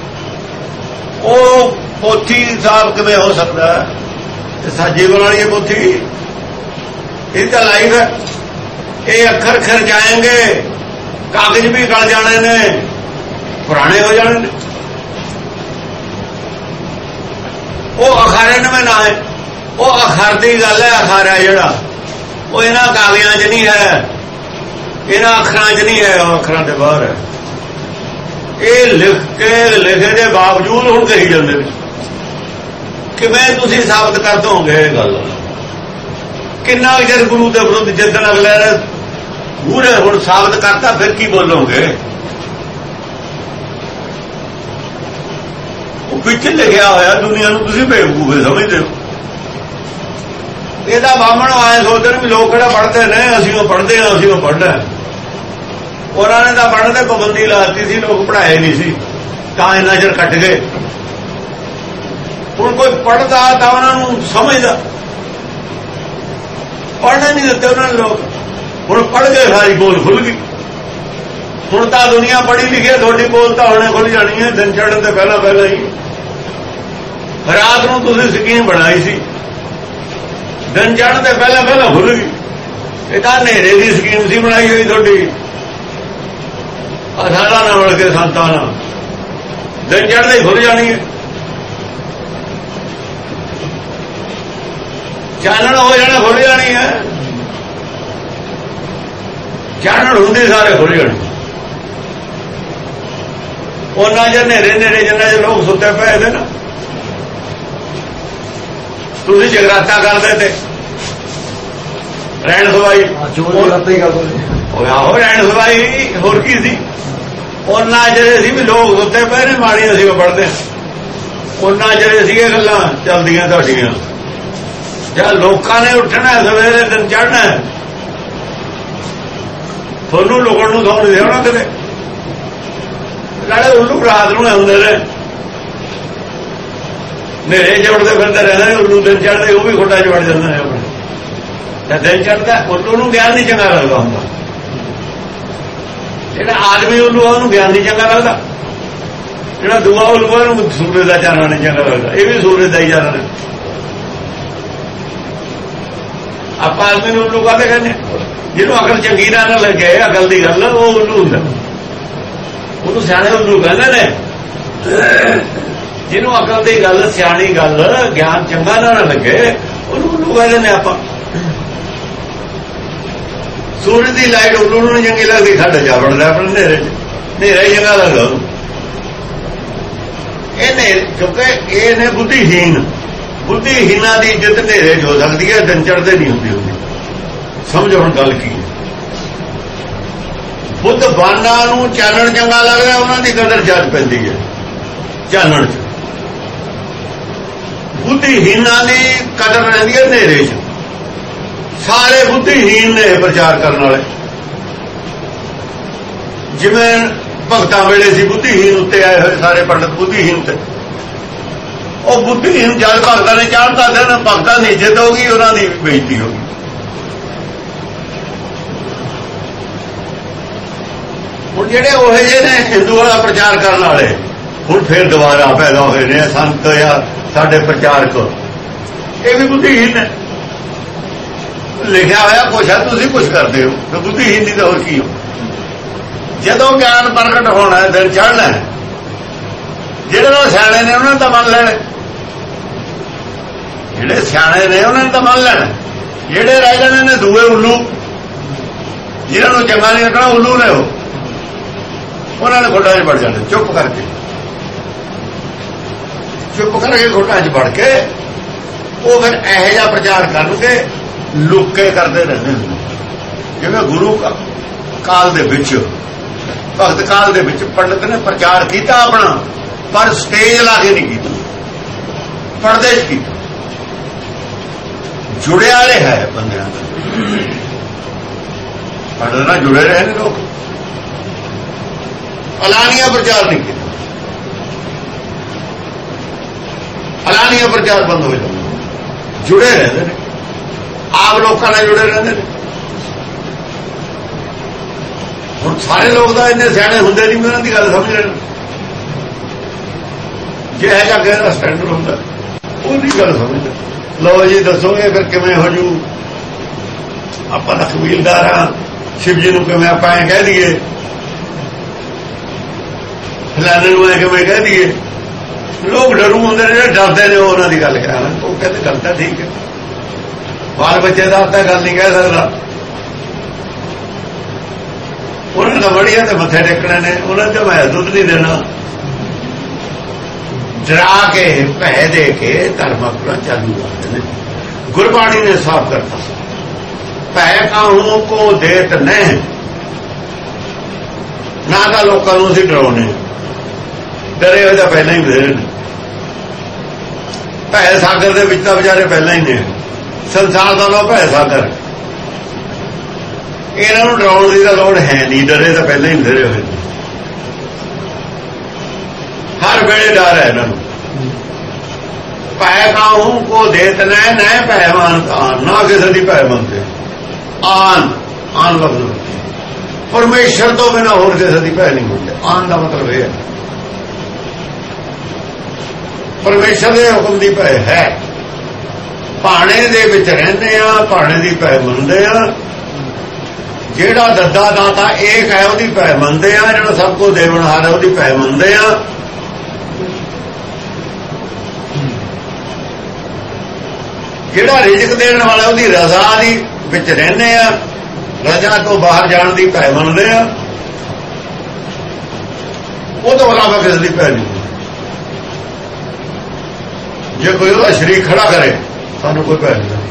ਉਹ ਪੋਥੀ ਸਾਹਿਬ ਕਿਵੇਂ ਹੋ ਸਕਦਾ ਹੈ? ਸੱਚ ਜੀਵਨ ਵਾਲੀ ਇਹ ਪੋਥੀ, ਇਹ ਤਾਂ ਲਾਈਫ ਹੈ। ਇਹ ਅੱਖਰ ਖਿਰ ਜਾਏਂਗੇ, ਕਾਗਜ਼ ਵੀ ਗਲ ਜਾਣੇ ਨੇ, ਪੁਰਾਣੇ ਹੋ ਜਾਣੇ ਨੇ। ਉਹ ਅਖਾਰੇ ਨਵੇਂ ਨਾ ਹੈ, ਉਹ ਅਖਰ ਦੀ ਗੱਲ ਹੈ। ਅਖਾਰਾ ਜਿਹੜਾ ਉਹ ਇਹਨਾਂ ਕਾਗਜ਼ਾਂ 'ਚ ਨਹੀਂ ਹੈ, ਇਹਨਾਂ ਅੱਖਰਾਂ 'ਚ ਨਹੀਂ ਹੈ, ਉਹ ਅੱਖਰਾਂ ਦੇ ਬਾਹਰ ਹੈ। ਇਹ ਲਿਖੇ ਦੇ ਬਾਵਜੂਦ ਹੁਣ ਕਹੀ ਜਾਂਦੇ ਨੇ। ਕਿਵੇਂ ਤੁਸੀਂ ਸਾਬਤ ਕਰ ਦੋਗੇ ਇਹ ਗੱਲ? ਕਿੰਨਾ ਚਿਰ ਗੁਰੂ ਦੇ ਵਿਰੁੱਧ ਜਿੱਦਣ ਅਗਲੇ ਨੇ ਮੂਹਰੇ ਹੁਣ ਸਾਬਤ ਕਰਤਾ, ਫਿਰ ਕੀ ਬੋਲੋਗੇ? ਉਹ ਵਿੱਚ ਲਿਖਿਆ ਹੋਇਆ, ਦੁਨੀਆ ਨੂੰ ਤੁਸੀਂ ਬੇਵਕੂਫ ਸਮਝਦੇ ਹੋ। ਇਹਦਾ ਬਾਹਮਣ ਆਏ ਸੋਚਦੇ ਵੀ ਲੋਕ ਕਿਹੜਾ ਪੜ੍ਹਦੇ ਨੇ, ਅਸੀਂ ਉਹ ਪੜ੍ਹਦੇ ਹਾਂ, ਅਸੀਂ ਉਹ ਪੜ੍ਹਨਾ। ਉਹਨਾਂ ਨੇ ਤਾਂ ਪੜ੍ਹਨ ਤੇ ਪਾਬੰਦੀ ਲਾਤੀ ਸੀ, ਲੋਕ ਪੜ੍ਹਾਏ ਨਹੀਂ ਸੀ, ਤਾਂ ਇੰਨਾ ਚਿਰ ਕੱਟ ਗਏ। ਹੁਣ ਕੋਈ ਪੜ੍ਹਦਾ ਤਾਂ ਉਹਨਾਂ ਨੂੰ ਸਮਝਦਾ, ਪੜ੍ਹਨੇ ਨਹੀਂ ਦਿੱਤੇ ਉਹਨਾਂ ਨੇ ਲੋਕ। ਹੁਣ ਪੜ੍ਹ ਗਏ, ਸਾਰੀ ਬੋਲ ਖੁੱਲ ਗਈ। ਹੁਣ ਤਾਂ ਦੁਨੀਆ ਪੜ੍ਹੀ ਲਿਖੀ, ਤੁਹਾਡੀ ਬੋਲ ਤਾਂ ਹੁਣੇ ਖੁੱਲ ਜਾਣੀ ਹੈ, ਦਿਨ ਚੜ੍ਹਨ ਤੋਂ ਪਹਿਲਾਂ ਪਹਿਲਾਂ ਹੀ। ਰਾਤ ਨੂੰ ਤੁਸੀਂ ਸਕੀਮ ਬਣਾਈ ਸੀ, ਦਿਨ ਚੜ੍ਹਨ ਤੋਂ ਪਹਿਲਾਂ ਪਹਿਲਾਂ ਖੁੱਲ ਗਈ। ਇਹ ਤਾਂ ਹਨੇਰੇ ਦੀ ਸਕੀਮ ਸੀ ਬਣਾਈ ਹੋਈ ਤੁਹਾਡੀ, ਅਧਾਰਾ ਨਾਲ ਮਿਲ ਕੇ ਸੰਤਾਂ ਨਾਲ। ਦਿਨ ਚੜ੍ਹਦੇ ਹੀ ਖੁੱਲ ਜਾਣੀ ਹੈ, ਚਾਨਣ ਹੋ ਜਾਣਾ, ਖੁੱਲ ਜਾਣੀ ਹੈ। ਚਾਨਣ ਹੁੰਦੀ ਸਾਰੇ ਖੁੱਲ ਜਾਣੇ। ਉਹਨਾਂ ਜੇ ਨੇਰੇ ਜਿੰਨਾ ਜੇ ਲੋਕ ਸੁੱਤੇ ਪਏ ਨੇ ਨਾ, ਤੁਸੀਂ ਜਗਰਾਤਾ ਕਰਦੇ ਤੇ ਰਹਿਣ ਸਵਾਈ ਆਹੋ, ਰਹਿਣ ਸਵਾਈ ਹੋਰ ਕੀ ਸੀ? ਉਹਨਾਂ ਜਿਹੜੇ ਸੀ ਵੀ ਲੋਕ ਸੁੱਤੇ ਪਏ ਨੇ, ਮਾੜੀ ਅਸੀਂ ਪੜ੍ਹਦੇ ਹਾਂ। ਉਹਨਾਂ ਜਿਹੜੇ ਸੀਗੇ ਗੱਲਾਂ ਚੱਲਦੀਆਂ ਤੁਹਾਡੀਆਂ। ਜਾਂ ਲੋਕਾਂ ਨੇ ਉੱਠਣਾ ਸਵੇਰੇ, ਦਿਨ ਚੜ੍ਹਨਾ, ਤੁਹਾਨੂੰ ਲੁਕਣ ਨੂੰ ਸੌਣ ਨਹੀਂ ਦੇਣਾ ਕਿਤੇ। ਨਾਲੇ ਉੱਲੂ ਰਾਤ ਨੂੰ ਆਉਂਦੇ ਨੇ, ਹਨੇਰੇ ਜੋੜਦੇ ਫਿਰਦੇ ਰਹਿੰਦੇ। ਉੱਲੂ ਦਿਨ ਚੜ੍ਹਦੇ, ਉਹ ਵੀ ਖੁੱਡਾਂ 'ਚ ਵੜ ਜਾਂਦੇ ਨੇ ਆਪਣੇ। ਤਾਂ ਦਿਨ ਚੜ੍ਹਦਾ, ਉੱਲੂ ਨੂੰ ਗਿਆਨ ਨਹੀਂ ਚੰਗਾ ਲੱਗਦਾ ਹੁੰਦਾ। ਜਿਹੜਾ ਆਦਮੀ ਉੱਲੂ ਆ ਉਹਨੂੰ ਗਿਆਨ ਨਹੀਂ ਚੰਗਾ ਲੱਗਦਾ। ਜਿਹੜਾ ਦੂਆ ਉੱਲੂ ਆ ਉਹਨੂੰ ਸੂਰਜ ਦਾ ਚਾਨਣ ਨਹੀਂ ਚੰਗਾ ਲੱਗਦਾ। ਇਹ ਵੀ ਸੂਰਜ ਦਾ ਹੀ ਚਾਨਣ ਹੈ। ਆਪਾਂ ਆਦਮੀ ਨੂੰ ਉੱਲੂ ਕਾਹਦੇ ਕਹਿੰਦੇ? ਜਿਹਨੂੰ ਅਕਲ ਚੰਗੀ ਨਾ ਲੱਗੇ, ਅਕਲ ਦੀ ਗੱਲ, ਉਹ ਉੱਲੂ ਹੁੰਦਾ। ਉਹਨੂੰ ਸਿਆਣੇ ਉੱਲੂ ਕਹਿੰਦੇ ਨੇ। ਜਿਹਨੂੰ ਅਕਲ ਦੀ ਗੱਲ, ਸਿਆਣੀ ਗੱਲ, ਗਿਆਨ ਚੰਗਾ ਨਾ ਲੱਗੇ, ਉਹਨੂੰ ਉੱਲੂ ਕਹਿੰਦੇ ਨੇ ਆਪਾਂ। ਸੂਰਜ ਦੀ ਲਾਈਟ ਉੱਲੂ ਨੂੰ ਚੰਗੀ ਲੱਗਦੀ, ਖੱਡ ਜਾ ਵੜਦਾ ਆਪਣੇ ਹਨੇਰੇ 'ਚ। ਹਨੇਰਾ ਹੀ ਚੰਗਾ ਲੱਗਦਾ ਉਹਨੂੰ। ਇਹਨੇ ਕਿਉਂਕਿ ਇਹ ਨੇ ਬੁੱਧੀਹੀਨ। ਬੁੱਧੀਹੀਨਾਂ ਦੀ ਇੱਜ਼ਤ ਹਨੇਰੇ 'ਚ ਹੋ ਸਕਦੀ ਹੈ, ਦਿਨ ਚੜ੍ਹਦੇ ਨਹੀਂ ਹੁੰਦੀ। ਸਮਝੋ ਹੁਣ ਗੱਲ ਕੀ ਹੈ। ਬੁੱਧਵਾਨਾਂ ਨੂੰ ਚਾਨਣ ਚੰਗਾ ਲੱਗਦਾ, ਉਹਨਾਂ ਦੀ ਕਦਰ ਜੱਜ ਪੈਂਦੀ ਹੈ ਚਾਨਣ 'ਚ। ਬੁੱਧੀਹੀਨਾਂ ਦੀ ਕਦਰ ਰਹਿੰਦੀ ਹੈ ਹਨੇਰੇ 'ਚ। ਸਾਰੇ ਬੁੱਧੀਹੀਨ ਨੇ ਪ੍ਰਚਾਰ ਕਰਨ ਵਾਲੇ। ਜਿਵੇਂ ਭਗਤਾਂ ਵੇਲੇ ਸੀ ਬੁੱਧੀਹੀਨ ਉੱਤੇ ਆਏ ਹੋਏ ਸਾਰੇ ਪੰਡਤ ਬੁੱਧੀਹੀਨ ਤੇ। ਉਹ ਬੁੱਧੀਹੀਨ ਜਦ ਭਗਤਾਂ ਨੇ ਚਾੜਤਾ ਦੇਣਾ, ਭਗਤਾਂ ਦੀ ਇੱਜ਼ਤ ਹੋ ਗਈ, ਉਹਨਾਂ ਦੀ ਬੇਇੱਜ਼ਤੀ ਹੋ ਗਈ। ਹੁਣ ਜਿਹੜੇ ਉਹ ਜਿਹੇ ਨੇ ਹਿੰਦੂਆਂ ਦਾ ਪ੍ਰਚਾਰ ਕਰਨ ਵਾਲੇ, ਹੁਣ ਫੇਰ ਦੁਬਾਰਾ ਪੈਦਾ ਹੋਏ ਨੇ ਸੰਤ ਜਾਂ ਸਾਡੇ ਪ੍ਰਚਾਰਕ। ਇਹ ਵੀ ਬੁੱਧੀਹੀਨ ਹੈ। ਲਿਖਿਆ ਹੋਇਆ ਕੁਛ ਹੈ, ਤੁਸੀਂ ਕੁਛ ਕਰਦੇ ਹੋ ਤਾਂ ਬੁੱਧੀਹੀਨ ਦੀ ਤਾਂ ਹੋਰ ਕੀ ਹੋ। ਜਦੋਂ ਗਿਆਨ ਪ੍ਰਗਟ ਹੋਣਾ, ਦਿਨ ਚੜ੍ਹਨਾ, ਜਿਹੜੇ ਲੋਕ ਸਿਆਣੇ ਨੇ ਉਹਨਾਂ ਨੇ ਤਾਂ ਮੰਨ ਲੈਣਾ। ਜਿਹੜੇ ਸਿਆਣੇ ਨੇ ਉਹਨਾਂ ਨੇ ਤਾਂ ਮੰਨ ਲੈਣਾ। ਜਿਹੜੇ ਰਹਿ ਜਾਣੇ ਨੇ ਦੂਏ ਉੱਲੂ, ਜਿਹਨਾਂ ਨੂੰ ਚੰਗਾ ਨਹੀਂ ਲੱਗਣਾ, ਉੱਲੂ ਨੇ ਉਹਨਾਂ ਨੇ ਖੁੱਡਾਂ 'ਚ ਵੜ ਜਾਣੇ। ਚੁੱਪ ਕਰਕੇ ਖੁੱਡਾਂ 'ਚ ਵੜ ਕੇ ਉਹ ਫਿਰ ਇਹੋ ਜਿਹਾ ਪ੍ਰਚਾਰ ਕਰਨਗੇ, ਲੁੱਕ ਕੇ ਕਰਦੇ ਰਹਿੰਦੇ ਨੇ। ਜਿਵੇਂ ਗੁਰੂ ਕਾਲ ਦੇ ਵਿੱਚ, ਭਗਤ ਕਾਲ ਦੇ ਵਿੱਚ ਪੰਡਤ ਨੇ ਪ੍ਰਚਾਰ ਕੀਤਾ ਆਪਣਾ, ਪਰ ਸਟੇਜ ਲਾ ਕੇ ਨਹੀਂ ਕੀਤਾ, ਪਰਦੇ 'ਚ ਕੀਤਾ। ਜੁੜੇ ਵਾਲੇ ਹੈ ਬੰਦਿਆਂ ਨਾਲ, ਪੰਡਤ ਨਾਲ ਜੁੜੇ ਰਹੇ ਨੇ ਲੋਕ। ਐਲਾਨੀਆ ਪ੍ਰਚਾਰ ਨਹੀਂ ਕੀਤਾ। ਐਲਾਨੀਆ ਪ੍ਰਚਾਰ ਬੰਦ ਹੋ ਜਾਂਦਾ। ਜੁੜੇ ਰਹਿੰਦੇ ਨੇ, ਆਪ ਲੋਕਾਂ ਨਾਲ ਜੁੜੇ ਰਹਿੰਦੇ ਨੇ। ਹੁਣ ਸਾਰੇ ਲੋਕ ਤਾਂ ਇੰਨੇ ਸਿਆਣੇ ਹੁੰਦੇ ਨਹੀਂ, ਉਹਨਾਂ ਦੀ ਗੱਲ ਸਮਝ ਲੈਣ। ਜੇ ਹੈ ਜਾਂ ਕਿਸੇ ਦਾ ਸਟੈਂਡਰਡ ਹੁੰਦਾ, ਉਹਦੀ ਗੱਲ ਸਮਝਦੇ। ਲਓ ਜੀ ਦੱਸੋਗੇ ਫਿਰ ਕਿਵੇਂ ਹੋ ਜੂ? ਆਪਾਂ ਤਾਂ ਕਬੀਲਦਾਰ ਹਾਂ, शिव जी ਨੂੰ ਆਪਾਂ ਐ ਕਹਿ ਦਈਏ, ਫਲਾਣੇ ਨੂੰ ਐ ਕਿਵੇਂ ਕਹਿ ਦਈਏ। ਲੋਕ ਡਰੂ ਹੁੰਦੇ ਨੇ, ਜਿਹੜੇ ਡਰਦੇ ਨੇ ਉਹਨਾਂ ਦੀ ਗੱਲ ਕਰਾਂ। ਉਹ ਕਹਿੰਦੇ ਗੱਲ ਤਾਂ ਠੀਕ ਹੈ, ਬਾਲ ਬੱਚੇ ਦਾ ਤਾਂ ਗੱਲ ਨਹੀਂ ਕਹਿ ਸਕਦਾ। ਉਹਨਾਂ ਨੇ ਬੜੀਆਂ ਤੇ ਮੱਥੇ ਟੇਕਣੇ ਨੇ, ਉਹਨਾਂ ਨੇ ਮੈਂ ਦੁੱਧ ਨਹੀਂ ਦੇਣਾ। ਡਰਾ ਕੇ ਭੈ ਦੇ ਕੇ ਧਰਮ ਆਪਣਾ ਚਾਲੂ ਕਰਦੇ ਨੇ। ਗੁਰਬਾਣੀ ਨੇ ਸਾਫ਼ ਕਰਤਾ, ਭੈ ਕਾਹੂ ਕੋ ਦੇਤ ਨਹੀਂ। ਨਾ ਤਾਂ ਲੋਕਾਂ ਨੂੰ ਅਸੀਂ ਡਰਾਉਣੇ, ਡਰੇ ਹੋਏ ਤਾਂ ਪਹਿਲਾਂ ਹੀ ਬਥੇਰੇ ਨੇ। ਭੈ ਸਾਗਰ ਦੇ ਵਿੱਚ ਤਾਂ ਵਿਚਾਰੇ ਪਹਿਲਾਂ ਹੀ ਨੇ। ਸੰਸਾਰ ਦਾ ਨਾਮ ਭੈ ਸਾਗਰ। ਇਹਨਾਂ ਨੂੰ ਡਰਾਉਣ ਦੀ ਤਾਂ ਲੋੜ ਹੈ ਨਹੀਂ, ਡਰੇ ਤਾਂ ਪਹਿਲਾਂ ਹੀ ਬਥੇਰੇ ਹੋਏ ਨੇ। ਹਰ ਵੇਲੇ ਡਰ ਹੈ ਇਹਨਾਂ ਨੂੰ। ਭੈ ਕਾਹੂ ਕੋ ਦੇਤ ਨਹੀਂ, ਨਹੀਂ ਭੈ ਮਾਨਤਾ। ਨਾ ਕਿਸੇ ਦੀ ਭੈ ਮੰਨਦੇ। ਆਨ ਲਫ਼ਜ਼ ਪਰਮੇਸ਼ਰ ਤੋਂ ਬਿਨਾਂ ਹੋਰ ਕਿਸੇ ਦੀ ਭੈ ਨਹੀਂ ਮੰਨਦੇ। ਆਨ ਦਾ ਮਤਲਬ ਇਹ ਹੈ ਪਰਮੇਸ਼ਰ ਦੇ ਹੁਕਮ ਦੀ ਭੈ ਹੈ। ਭਾਣੇ ਦੇ ਵਿੱਚ ਰਹਿੰਦੇ ਆ, ਭਾਣੇ ਦੀ ਭੈ ਮੰਨਦੇ ਆ। ਜਿਹੜਾ ਦੱਦਾ ਦਾਤਾ ਏਕ ਹੈ ਉਹਦੀ ਭੈ ਮੰਨਦੇ ਆ। ਜਿਹੜਾ ਸਭ ਕੋ ਦੇਵਨਹਾਰ ਹੈ ਉਹਦੀ ਭੈ ਮੰਨਦੇ ਆ। ਜਿਹੜਾ ਰਿਜ਼ਕ ਦੇਣ ਵਾਲਾ ਉਹਦੀ ਰਜ਼ਾ ਦੀ ਵਿੱਚ ਰਹਿੰਦੇ ਆ। ਰਜ਼ਾ ਤੋਂ ਬਾਹਰ ਜਾਣ ਦੀ ਭੈ ਮੰਨਦੇ ਆ। ਉਹ ਤੋਂ ਇਲਾਵਾ ਕਿਸੇ ਦੀ ਭੈ ਨਹੀਂ। ਜੇ ਕੋਈ ਉਹਦਾ ਸ਼ਰੀਕ ਖੜਾ ਕਰੇ ਸਾਨੂੰ ਕੋਈ ਭੈ ਨਹੀਂ,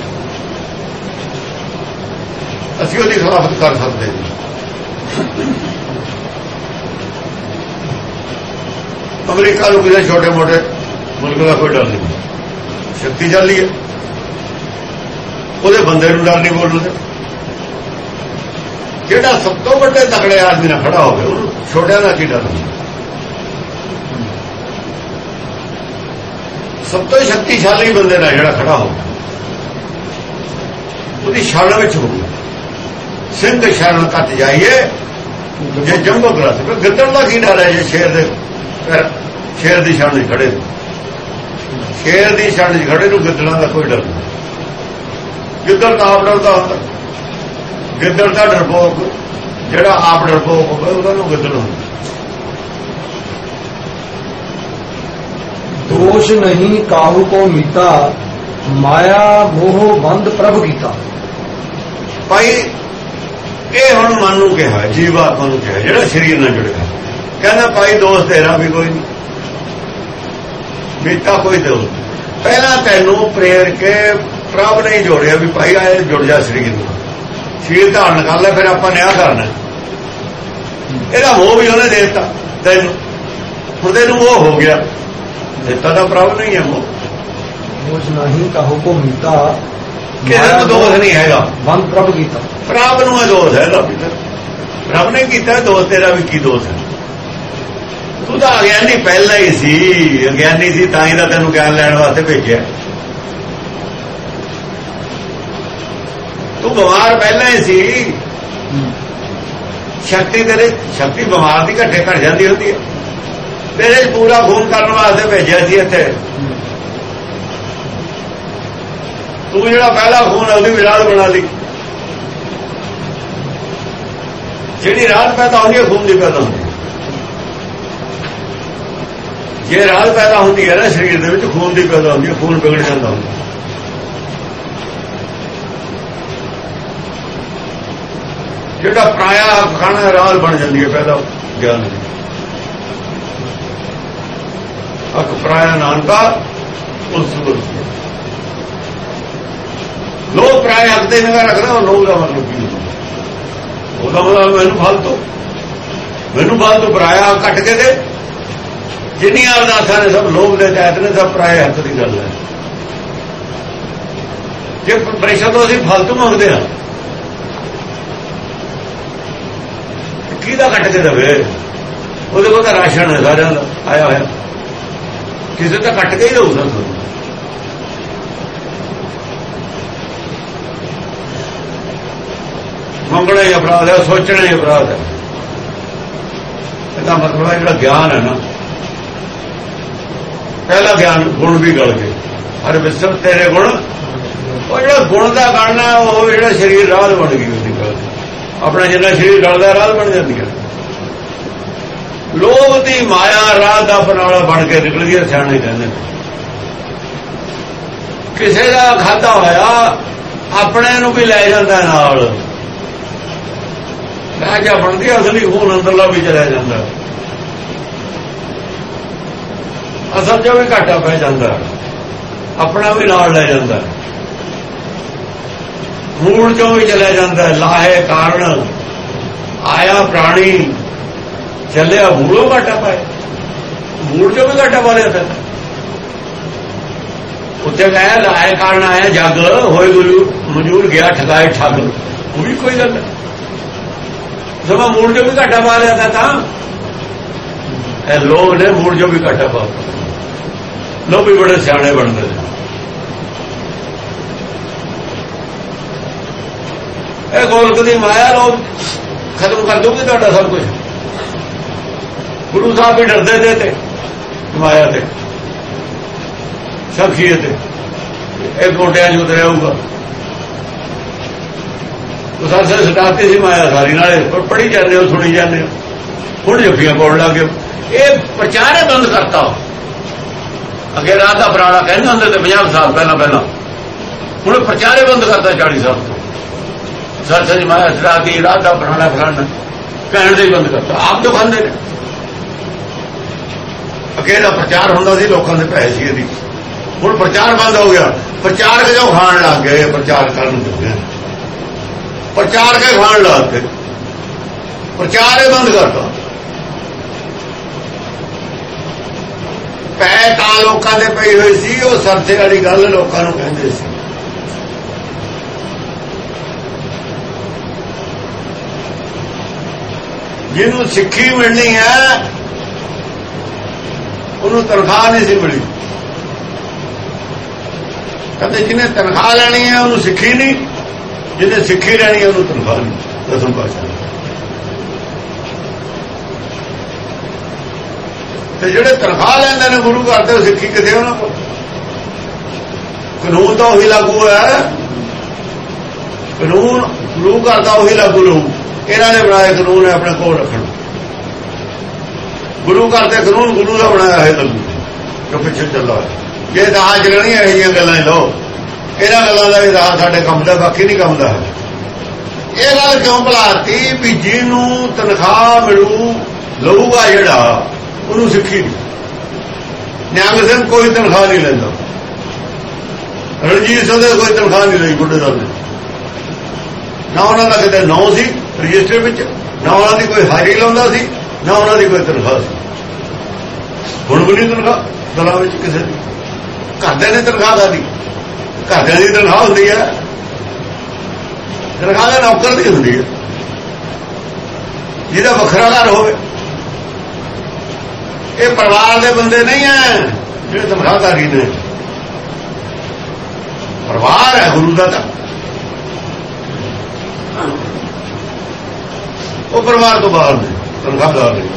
ਅਸੀਂ ਉਹਦੀ ਖਿਲਾਫਤ ਕਰ ਸਕਦੇ ਨਹੀਂ। ਅਮਰੀਕਾ ਨੂੰ ਕਿਸੇ ਛੋਟੇ ਮੋਟੇ ਮੁਲਕ ਦਾ ਕੋਈ ਡਰ ਨਹੀਂ, ਸ਼ਕਤੀਸ਼ਾਲੀ ਹੈ। ਉਹਦੇ ਬੰਦੇ ਨੂੰ ਡਰ ਨਹੀਂ ਬੋਲਦੇ। ਜਿਹੜਾ ਸਭ ਤੋਂ ਵੱਡੇ ਤਕੜੇ ਆਦਮੀ ਨਾਲ ਖੜਾ ਹੋਵੇ ਉਹਨੂੰ ਛੋਟਿਆਂ ਦਾ ਕੀ ਡਰ ਨਹੀਂ। ਸਭ ਤੋਂ ਸ਼ਕਤੀਸ਼ਾਲੀ ਬੰਦੇ ਨਾਲ ਜਿਹੜਾ ਖੜਾ ਹੋਵੇ ਉਹਦੀ ਸ਼ਰਨ ਵਿੱਚ ਹੋਵੇ। ਸਿੰਘ ਸ਼ਰਨ ਕੱਟ ਜਾਈਏ ਜੇ ਜੰਗੋ ਗਲਾਸ ਗਿੱਦੜ ਦਾ ਕੀ ਡਰ ਹੈ। ਜੇ ਸ਼ੇਰ ਦੀ ਸ਼ਰਨ 'ਚ ਖੜੇ, ਸ਼ੇਰ ਦੀ ਸ਼ਰਨ 'ਚ ਖੜੇ ਨੂੰ ਗਿੱਦੜਾਂ ਦਾ ਕੋਈ ਡਰ ਨਹੀਂ। ਗਿੱਦੜ ਤਾਂ ਆਪ ਡਰਦਾ ਹੁੰਦਾ। ਗਿੱਦੜ ਦਾ ਡਰਪੋਕ ਜਿਹੜਾ ਆਪ ਡਰਪੋਕ ਹੋਵੇ ਉਹਦਾ ਨੂੰ ਗਿੱਦੜ ਹੁੰਦਾ। ਦੋਸ਼ ਨਹੀਂ ਕਾਹੂ ਕੋ ਮੀਤਾ, ਮਾਇਆ ਮੋਹ ਬੰਦ ਪ੍ਰਭ ਕੀਤਾ। ਭਾਈ ਇਹ ਹੁਣ ਮਨ ਨੂੰ ਕਿਹਾ, ਜੀਵਾਤਮਾ ਨੂੰ ਕਿਹਾ, ਜਿਹੜਾ ਸਰੀਰ ਨਾਲ ਜੁੜਿਆ। ਕਹਿੰਦਾ ਭਾਈ ਦੋਸਤ ਤੇਰਾ ਵੀ ਕੋਈ ਨਹੀਂ, ਮੀਤਾ ਕੋਈ ਦੋਸਤ। ਪਹਿਲਾਂ ਤੈਨੂੰ ਪ੍ਰੇਰ ਕੇ ਪ੍ਰਭ ਨਹੀਂ ਜੋੜਿਆ ਵੀ ਭਾਈ ਆਏ ਜੁੜ ਜਾ ਸਰੀਰ ਨਾਲ। ਸਰੀਰ ਧਾਰਨ ਕਰ ਲੈ, ਫਿਰ ਆਪਾਂ ਨਿਆਂ ਕਰਨਾ। ਇਹਦਾ ਮੋਹ ਵੀ ਉਹਨੇ ਦੇ ਦਿੱਤਾ ਤੈਨੂੰ, ਹੁਣ ਤੈਨੂੰ ਉਹ ਹੋ ਗਿਆ। ਦਿੱਤਾ ਤਾਂ ਪ੍ਰਭ ਨਹੀਂ ਹੈ ਮੋਹ। ਦੋਸ਼ ਨਹੀਂ ਕਾਹੂ ਕੋ ਮੀਤਾ, ਕਿਸੇ ਨੂੰ ਦੋਸ਼ ਨਹੀਂ ਹੈਗਾ। ਬੰਦ ਪ੍ਰਭ ਕੀਤਾ। ਪ੍ਰਭ ਨੂੰ ਇਹ ਦੋਸ਼ ਹੈ। ਰੱਬ ਨੇ ਕੀਤਾ ਦੋਸ਼, ਤੇਰਾ ਵੀ ਕੀ ਦੋਸ਼ ਹੈ। ਤੂੰ ਤਾਂ ਅਗਿਆਨੀ ਪਹਿਲਾਂ ਹੀ ਸੀ, ਅਗਿਆਨੀ ਸੀ ਤਾਂ ਹੀ ਤਾਂ ਤੈਨੂੰ ਗਿਆਨ ਲੈਣ ਵਾਸਤੇ ਭੇਜਿਆ। ਤੂੰ ਬਿਮਾਰ ਪਹਿਲਾਂ ਹੀ ਸੀ। ਸ਼ਕਤੀ ਤੇਰੇ, ਸ਼ਕਤੀ ਬਿਮਾਰ ਦੀ ਘੱਟੇ ਘਟ ਜਾਂਦੀ ਹੁੰਦੀ ਹੈ। ਤੇਰੇ ਪੂਰਾ ਖੂਨ ਕਰਨ ਵਾਸਤੇ ਭੇਜਿਆ ਸੀ ਇੱਥੇ। ਤੂੰ ਜਿਹੜਾ ਪਹਿਲਾ ਖੂਨ ਉਹਦੀ ਵਿਰਾਦ ਬਣਾ ਲਈ। ਜਿਹੜੀ ਰਾਤ ਪੈਦਾ ਹੁੰਦੀ ਹੈ ਖੂਨ ਦੀ ਪੈਦਾ ਹੁੰਦੀ ਹੈ। ਜੇ ਰਾਤ ਪੈਦਾ ਹੁੰਦੀ ਹੈ ਨਾ ਸਰੀਰ ਦੇ ਵਿੱਚ, ਖੂਨ ਦੀ ਪੈਦਾ ਹੁੰਦੀ ਹੈ। ਖੂਨ ਵਿਗੜ ਜਾਂਦਾ ਹੁੰਦਾ। ਜਿਹੜਾ ਪ੍ਰਾਇਆ ਖਾਣਾ ਰਾਤ ਬਣ ਜਾਂਦੀ ਹੈ ਪੈਦਾ ਗਿਆਨ ਦੀ। ਅਕ ਪ੍ਰਾਇਆ ਨਾਨਕਾ ਉਸ ਲੋਕ ਪ੍ਰਾਇਆ ਹੱਕ ਦੇ ਨਿਗਾਹ ਰੱਖਦਾ। ਉਹ ਲੋਕ ਦਾ ਮਤਲਬ ਕੀ ਹੁੰਦਾ? ਉਹਦਾ ਮਤਲਬ ਮੈਨੂੰ ਫਾਲਤੂ ਪ੍ਰਾਇਆ ਕੱਟ ਕੇ ਦੇ। ਜਿੰਨੀਆਂ ਅਰਦਾਸਾਂ ਨੇ ਸਭ ਲੋਕ ਦੇ ਤਹਿਤ ਨੇ, ਸਭ ਪ੍ਰਾਇਆ ਹੱਕ ਦੀ ਗੱਲ ਹੈ। ਜੇ ਪਰੇਸ਼ਾਨ ਤੋਂ ਅਸੀਂ ਫਾਲਤੂ ਮੰਗਦੇ ਹਾਂ, ਕਿਹਦਾ ਕੱਟ ਕੇ ਦੇਵੇ? ਉਹਦੇ ਕੋਲ ਤਾਂ ਰਾਸ਼ਨ ਹੈ ਸਾਰਿਆਂ ਦਾ ਆਇਆ ਹੋਇਆ, ਕਿਸੇ ਤਾਂ ਕੱਟ ਕੇ ਹੀ ਦਊ ਸਰ। ਮੰਗਣਾ ਹੀ ਅਪਰਾਧ ਹੈ, ਸੋਚਣਾ ਹੀ ਅਪਰਾਧ ਹੈ। ਇਹਦਾ ਮਤਲਬ ਹੈ ਜਿਹੜਾ ਗਿਆਨ ਹੈ ਨਾ, ਪਹਿਲਾ ਗਿਆਨ ਗੁਣ ਵੀ ਗਲ ਗਏ। ਹਰ ਵਿਸਰ ਤੇਰੇ ਗੁਣ। ਉਹ ਜਿਹੜਾ ਗੁਣ ਦਾ ਗਣਨਾ ਉਹ ਜਿਹੜਾ ਸਰੀਰ ਰਾਜ ਬਣ ਗਈ ਉਹਦੀ ਗੱਲ। ਆਪਣਾ ਜਿੰਨਾ ਸਰੀਰ ਡਲਦਾ ਰਾਹ ਬਣ ਜਾਂਦੀਆਂ। ਲੋਭ ਦੀ ਮਾਇਆ ਰਾਹ ਦਾ ਪਨਾਲਾ ਬਣ ਕੇ ਨਿਕਲਦੀ ਹੈ। ਸਿਆਣੇ ਕਹਿੰਦੇ ਕਿਸੇ ਦਾ ਖਾਧਾ ਹੋਇਆ ਆਪਣੇ ਨੂੰ ਵੀ ਲੈ ਜਾਂਦਾ ਨਾਲ, ਰਾਜਾ ਬਣਦੀ ਅਸਲੀ ਖੂਨ ਅੰਦਰਲਾ ਵੀ ਚਲਿਆ ਜਾਂਦਾ, ਅਸਲ ਚੋਂ ਵੀ ਘਾਟਾ ਪੈ ਜਾਂਦਾ, ਆਪਣਾ ਵੀ ਨਾਲ ਲੈ ਜਾਂਦਾ, ਮੂਲ ਚੋਂ ਵੀ ਚਲਿਆ ਜਾਂਦਾ। ਲਾਹੇ ਕਾਰਨ ਆਇਆ ਪ੍ਰਾਣੀ ਚੱਲਿਆ ਮੂਲੋਂ ਘਾਟਾ ਪਾਏ, ਮੂਲ ਚੋਂ ਵੀ ਘਾਟਾ ਪਾ ਲਿਆ। ਉੱਥੇ ਗਇਆ ਲਾਹੇ ਕਾਰਨ ਆਇਆ ਜੱਗ ਹੋਏ ਗੁਰੂ ਮਜੂਰ ਗਿਆ ਠਗਾਏ ਠੱਗ, ਉਹ ਵੀ ਕੋਈ ਗੱਲ ਸਮਾਂ ਮੂਲ ਚੋਂ ਵੀ ਘਾਟਾ ਪਾ ਲਿਆ ਤਾਂ ਇਹ ਲੋਕ ਨੇ ਮੂਲ ਚੋਂ ਵੀ ਘਾਟਾ ਪਾ, ਲੋਕ ਵੀ ਬੜੇ ਸਿਆਣੇ ਬਣਦੇ ਨੇ। ਇਹ ਗੋਲਕ ਦੀ ਮਾਇਆ ਲੋਕ ਖਤਮ ਕਰ ਦੂਗੀ ਤੁਹਾਡਾ ਸਭ ਕੁਝ। ਗੁਰੂ ਸਾਹਿਬ ਵੀ ਡਰਦੇ ਤੇ ਤੇ ਮਾਇਆ ਤੇ ਸਖੀਏ ਤੇ ਇਹ ਗੋਟਿਆਂ 'ਚ ਉਤਰਿਆ ਹੋਊਗਾ। ਉਹ ਸਾਰੇ ਸਟਾਤੇ ਸੀ ਮਾਇਆ ਸਾਰੀ, ਨਾਲੇ ਪੜ੍ਹੀ ਜਾਂਦੇ ਹੋ ਸੁਣੀ ਜਾਂਦੇ ਹੋ। ਹੁਣ ਜੱਫੀਆਂ ਪਾਉਣ ਲੱਗ ਗਏ। ਇਹ ਪ੍ਰਚਾਰ ਬੰਦ ਕਰਤਾ। ਅੱਗੇ ਰਾਤ ਦਾ ਪੁਰਾਣਾ ਕਹਿੰਦੇ ਹੁੰਦੇ ਤੇ 50 ਸਾਲ ਪਹਿਲਾਂ ਹੁਣ ਪ੍ਰਚਾਰੇ ਬੰਦ ਕਰਤਾ 40 ਸਾਲ ਤੋਂ। ਸੱਚ ਮਾਇਆ ਸਟਾਤੀ ਰਾਤ ਦਾ ਪੁਰਾਣਾ ਫਲਾਣਾ ਕਹਿਣ ਦੇ ਬੰਦ ਕਰਤਾ। ਆਪ ਤੋਂ ਖਾਂਦੇ ਨੇ। ਅੱਗੇ ਦਾ ਪ੍ਰਚਾਰ ਹੁੰਦਾ ਸੀ, ਲੋਕਾਂ ਦੇ ਪੈਸੇ ਸੀ ਇਹਦੀ। ਹੁਣ ਪ੍ਰਚਾਰ ਬੰਦ ਹੋ ਗਿਆ। ਪ੍ਰਚਾਰ ਕੇ ਜੋ ਖਾਣ ਲੱਗ ਗਏ, ਪ੍ਰਚਾਰ ਕਰਨ ਲੱਗੇ, ਪ੍ਰਚਾਰ ਕੇ ਖਾਣ ਲੱਗ ਗਏ, ਪ੍ਰਚਾਰ ਹੀ ਬੰਦ ਕਰਤਾ। ਪੈ ਤਾਂ ਲੋਕਾਂ ਦੇ ਪਈ ਹੋਈ ਸੀ, ਉਹ ਸਰਸੇ ਵਾਲੀ ਗੱਲ ਲੋਕਾਂ ਨੂੰ ਕਹਿੰਦੇ ਸੀ। ਜਿਹਨੂੰ ਸਿੱਖੀ ਮਿਲਣੀ ਹੈ ਉਹਨੂੰ ਤਨਖਾਹ ਨਹੀਂ ਸੀ ਮਿਲੀ। ਕਹਿੰਦੇ ਜਿਹਨੇ ਤਨਖਾਹ ਲੈਣੀ ਹੈ ਉਹਨੂੰ ਸਿੱਖੀ ਨਹੀਂ, ਜਿਹਨੇ ਸਿੱਖੀ ਲੈਣੀ ਹੈ ਉਹਨੂੰ ਤਨਖਾਹ ਨਹੀਂ। ਦਸਮ ਪਾਤਸ਼ਾਹ ਤੇ ਜਿਹੜੇ ਤਨਖਾਹ ਲੈਂਦੇ ਨੇ ਗੁਰੂ ਘਰ ਦੇ, ਸਿੱਖੀ ਕਿਥੇ ਉਹਨਾਂ ਕੋਲ? ਕਾਨੂੰਨ ਤਾਂ ਉਹੀ ਲਾਗੂ ਹੈ, ਕਾਨੂੰਨ ਗੁਰੂ ਘਰ ਦਾ ਉਹੀ ਲਾਗੂ ਰਹੂ। ਇਹਨਾਂ ਨੇ ਬਣਾਏ ਕਾਨੂੰਨ ਹੈ ਆਪਣੇ ਕੋਲ ਰੱਖਣ। ਗੁਰੂ ਘਰ ਦੇ ਕਾਨੂੰਨ ਗੁਰੂ ਦਾ ਬਣਾਇਆ ਹੈ ਲਾਗੂ ਜੋ ਪਿੱਛੇ ਚੱਲਦਾ ਹੈ। ਜੇ ਦਾਹ ਚਲਣੀ ਇਹੋ ਜਿਹੀਆਂ ਗੱਲਾਂ ਹੀ ਲਓ, ਇਹਨਾਂ ਗੱਲਾਂ ਦਾ ਵੀ ਦਾਹ ਸਾਡੇ ਕੰਮ ਦਾ, ਬਾਕੀ ਨਹੀਂ ਕੰਮ ਦਾ ਹੈ। ਇਹ ਗੱਲ ਕਿਉਂ ਭੁਲਾਤੀ ਵੀ ਜਿਹਨੂੰ ਤਨਖਾਹ ਮਿਲੂ ਲਊਗਾ ਜਿਹੜਾ, ਉਹਨੂੰ ਸਿੱਖੀ ਨਹੀਂ। ਨਿਹੰਗ ਸਿੰਘ ਕੋਈ ਤਨਖਾਹ ਨਹੀਂ ਲੈਂਦਾ, ਰਣਜੀਤ ਸਿੰਘ ਦੇ ਕੋਈ ਤਨਖਾਹ ਨਹੀਂ ਲਈ ਬੁੱਢੇ ਸਾਹਿਬ ਨੇ। ਨਾ ਉਹਨਾਂ ਦਾ ਕਿਤੇ ਨਾਂ ਸੀ ਰਜਿਸਟਰ ਵਿੱਚ, ਨਾ ਉਹਨਾਂ ਦੀ ਕੋਈ ਹਾਜ਼ਰੀ ਲਾਉਂਦਾ ਸੀ, ਨਾ ਉਹਨਾਂ ਦੀ ਕੋਈ ਤਨਖਾਹ ਸੀ। ਹੁਣ ਵੀ ਨਹੀਂ ਤਨਖਾਹ ਦਲਾਂ ਵਿੱਚ ਕਿਸੇ ਦੀ। ਘਰਦਿਆਂ ਨੇ ਤਨਖਾਹ ਕਾਹਦੀ? ਘਰਦਿਆਂ ਦੀ ਤਨਖਾਹ ਹੁੰਦੀ ਹੈ, ਤਨਖਾਹ ਦਾ ਨੌਕਰ ਦੀ ਹੁੰਦੀ ਹੈ, ਜਿਹਦਾ ਵੱਖਰਾ ਘਰ ਹੋਵੇ। ਇਹ ਪਰਿਵਾਰ ਦੇ ਬੰਦੇ ਨਹੀਂ ਹੈ ਜਿਹੜੇ ਤਨਖਾਹਦਾਰੀ ਨੇ। ਪਰਿਵਾਰ ਹੈ ਗੁਰੂ ਦਾ, ਤਾਂ ਉਹ ਪਰਿਵਾਰ ਤੋਂ ਬਾਹਰ ਨੇ, ਤਨਖਾਹਦਾਰ ਨੇ।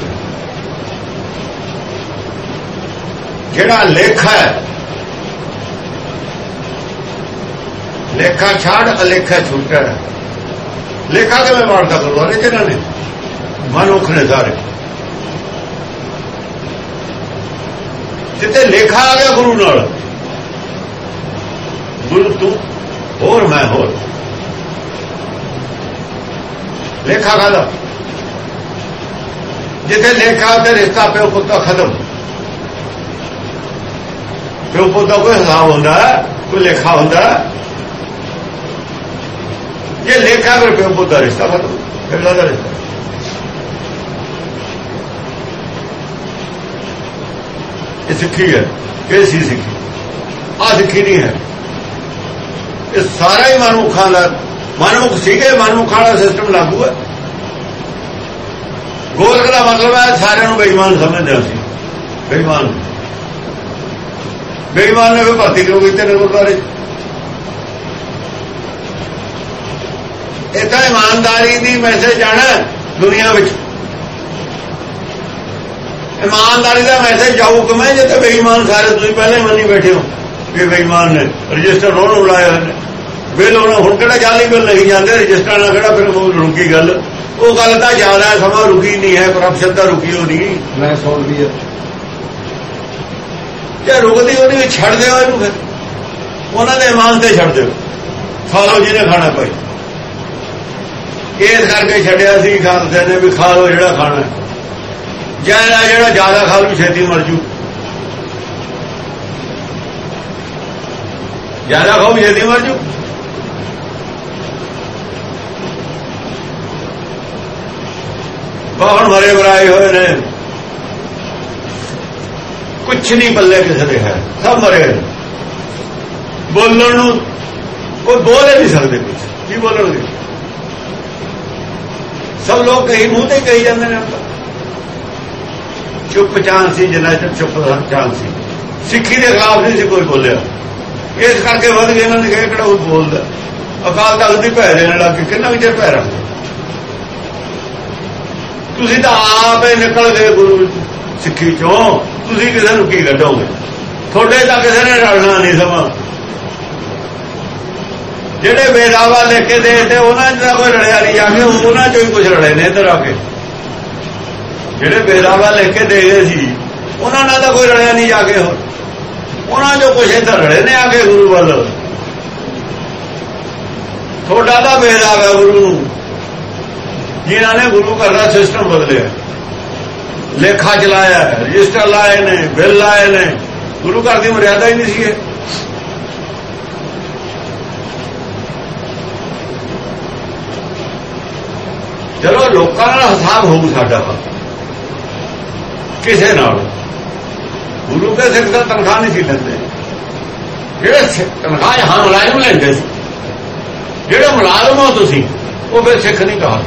ਜਿਹੜਾ ਲੇਖਾ ਹੈ, ਲੇਖਾ ਛੱਡ ਅਲੇਖਾ ਛੁੱਟਾ। ਲੇਖਾ ਕਿਵੇਂ ਮਾਰਦਾ ਗੁਰਦੁਆਰੇ ਜਿਹਨਾਂ ਨੇ ਮਨੁੱਖ ਨੇ ਸਾਰੇ। ਜਿੱਥੇ ਲੇਖਾ ਆ ਗਿਆ ਗੁਰੂ ਨਾਲ, ਗੁਰੂ ਤੂੰ ਹੋਰ ਮੈਂ ਹੋਰ, ਲੇਖਾ ਕਾਹਦਾ? ਜਿੱਥੇ ਲੇਖਾ ਤੇ ਰਿਸ਼ਤਾ ਪਿਓ ਪੁੱਤਾ ਖਤਮ। ਪਿਓ ਪੁੱਤਾ ਕੋਈ ਹਿਸਾਬ ਹੁੰਦਾ, ਕੋਈ ਲੇਖਾ ਹੁੰਦਾ? ਜੇ ਲੇਖਾ ਫਿਰ ਪਿਓ ਪੁੱਤ ਦਾ ਰਿਸ਼ਤਾ ਖਤਮ, ਫਿਰ ਦਾ ਰਿਸ਼ਤਾ। ਇਹ ਸਿੱਖੀ ਹੈ, ਇਹ ਸੀ ਸਿੱਖੀ। ਆਹ ਸਿੱਖੀ ਨਹੀਂ ਹੈ। ਇਹ ਸਾਰਾ ਹੀ ਮਨਮੁਖਾਂ ਦਾ, ਮਨਮੁਖ ਸੀਗੇ, ਮਨਮੁਖਾਂ ਦਾ ਸਿਸਟਮ ਲਾਗੂ ਹੈ। ਗੋਲਕ ਦਾ ਮਤਲਬ ਹੈ ਸਾਰਿਆਂ ਨੂੰ ਬੇਈਮਾਨ ਸਮਝਦਾ ਸੀ। ਬੇਈਮਾਨ ਬੇਈਮਾਨ ਨੇ ਵੀ ਭਰਤੀ ਕਿਉਂ ਕੀਤੇ ਨੇ ਗੁਰਦੁਆਰੇ? ਇਹ ਤਾਂ ਇਮਾਨਦਾਰੀ ਦੀ ਮੈਸੇਜ ਜਾਣਾ ਦੁਨੀਆ ਵਿੱਚ। ਇਮਾਨਦਾਰੀ ਦਾ ਮੈਸੇਜ ਜਾਊ ਕਿਵੇਂ ਜੇ ਬੇਈਮਾਨ ਸਾਰੇ ਤੁਸੀਂ ਪਹਿਲਾਂ ਹੀ ਮੰਨੀ ਬੈਠੇ ਹੋ ਕਿ ਬੇਈਮਾਨ ਨੇ, ਰਜਿਸਟਰ ਉਹਨੂੰ ਲਾਇਆ ਹੋਏ ਨੇ। ਬਿੱਲ ਹੁਣ ਕਿਹੜਾ ਜਾਲੀ ਬਿੱਲ ਨਹੀਂ ਜਾਂਦੇ, ਰਜਿਸਟਰ ਨਾਲ ਕਿਹੜਾ ਫਿਰ ਰੁਕੀ ਗੱਲ। ਉਹ ਗੱਲ ਤਾਂ ਜ਼ਿਆਦਾ ਸਮਾਂ ਰੁਕੀ ਨਹੀਂ ਹੈ, ਕਰਪਸ਼ਨ ਤਾਂ ਰੁਕੀ ਹੋ ਨਹੀਂ। ਮੈਂ ਸੁਣ ਲਈ ਜੇ ਰੁਕਦੀ ਉਹਦੀ ਵੀ ਛੱਡ ਦਿਓ ਇਹਨੂੰ, ਫਿਰ ਉਹਨਾਂ ਦੇ ਇਮਾਨ ਤੇ ਛੱਡ ਦਿਓ, ਖਾ ਲਓ ਜਿਹਨੇ ਖਾਣਾ ਭਾਈ। ਇਸ ਕਰਕੇ ਛੱਡਿਆ ਸੀ ਖਾਂਦੇ ਨੇ ਵੀ ਖਾ ਲਓ ਜਿਹੜਾ ਖਾਣਾ, ਜਿਹੜਾ ਜ਼ਿਆਦਾ ਖਾ ਲੂ ਛੇਤੀ ਮਰ ਜੂ, ਜ਼ਿਆਦਾ ਖਾਓ ਛੇਤੀ ਮਰ ਜੂ। ਬਹੁਤ ਮਰੇ ਬਰਾਏ ਹੋਏ ਨੇ, ਕੁਛ ਨਹੀਂ ਪੱਲੇ ਕਿਸੇ ਦੇ ਹੈ, ਸਭ ਮਰੇ। ਬੋਲਣ ਨੂੰ ਕੋਈ ਬੋਲ ਨਹੀਂ ਸਕਦੇ, ਕੁਛ ਕੀ ਬੋਲਣਗੇ। ਸਭ ਲੋਕ ਕਹੀ ਮੂੰਹ ਤੇ ਕਹੀ ਜਾਂਦੇ ਨੇ। ਚੁੱਪ ਚਾਨ ਸੀ, ਜਿੰਨਾ ਚਿਰ ਚੁੱਪ ਚਾਨ ਸੀ, ਸਿੱਖੀ ਦੇ ਖਿਲਾਫ ਨਹੀਂ ਸੀ ਕੋਈ ਬੋਲਿਆ। ਇਸ ਕਰਕੇ ਵੱਧ ਗਏ ਇਹਨਾਂ ਨੇ ਕਿਹਾ ਕਿਹੜਾ ਉਹ ਬੋਲਦਾ। ਅਕਾਲ ਤਖਤ ਦੀ ਭੈ ਦੇਣ ਲੱਗ ਕੇ ਕਿੰਨਾ ਕੁ ਚਿਰ ਭੈ ਰੱਖਦੇ। ਤੁਸੀਂ ਤਾਂ ਆਪ ਹੀ ਨਿਕਲ ਗਏ ਗੁਰੂ ਸਿੱਖੀ ਚੋਂ, ਤੁਸੀਂ ਕਿਸੇ ਨੂੰ ਕੀ ਕੱਢੋਗੇ। ਤੁਹਾਡੇ ਤਾਂ ਕਿਸੇ ਨੇ ਰਲਣਾ ਨਹੀਂ ਸਮਾਂ। ਜਿਹੜੇ ਬੇਦਾਵਾ ਲਿਖ ਕੇ ਦੇ ਤੇ ਉਹਨਾਂ ਦਾ ਕੋਈ ਰਲਿਆ ਨਹੀਂ ਜਾ ਕੇ, ਉਹਨਾਂ ਚੋਂ ਹੀ ਕੁਛ ਰਲੇ ਨੇ ਇੱਧਰ ਆ ਕੇ। ਜਿਹੜੇ ਬੇਦਾਵਾ ਲਿਖ ਕੇ ਦੇ ਗਏ ਸੀ ਉਹਨਾਂ ਨਾਲ ਤਾਂ ਕੋਈ ਰਲਿਆ ਨਹੀਂ ਜਾ ਕੇ, ਹੋਰ ਉਹਨਾਂ ਚੋਂ ਕੁਛ ਇੱਧਰ ਰਲੇ ਨੇ ਆ ਕੇ ਗੁਰੂ ਵੱਲ। ਤੁਹਾਡਾ ਤਾਂ ਬੇਦਾਵਾ ਗੁਰੂ ਨੂੰ, ਜਿਨ੍ਹਾਂ ਨੇ ਗੁਰੂ ਘਰ ਦਾ ਸਿਸਟਮ ਬਦਲਿਆ, ਲੇਖਾ ਚਲਾਇਆ, ਰਜਿਸਟਰ ਲਾਏ ਨੇ, ਬਿੱਲ ਲਾਏ ਨੇ। ਗੁਰੂ ਘਰ ਦੀ ਮਰਿਆਦਾ ਹੀ ਨਹੀਂ ਸੀ। ਚਲੋ ਲੋਕਾਂ ਨਾਲ ਹਿਸਾਬ ਹੋਊ ਸਾਡਾ, ਕਿਸੇ ਨਾਲ। ਗੁਰੂ ਕੇ ਸਿੱਖ ਦਾ ਤਨਖਾਹ ਨਹੀਂ ਸੀ ਲੈਂਦੇ, ਜਿਹੜੇ ਤਨਖਾਹ ਮੁਲਾਜ਼ਮ ਲੈਂਦੇ ਸੀ। ਜਿਹੜੇ ਮੁਲਾਜ਼ਮ ਹੋ ਤੁਸੀਂ, ਉਹ ਫਿਰ ਸਿੱਖ ਨਹੀਂ ਕਹਾ।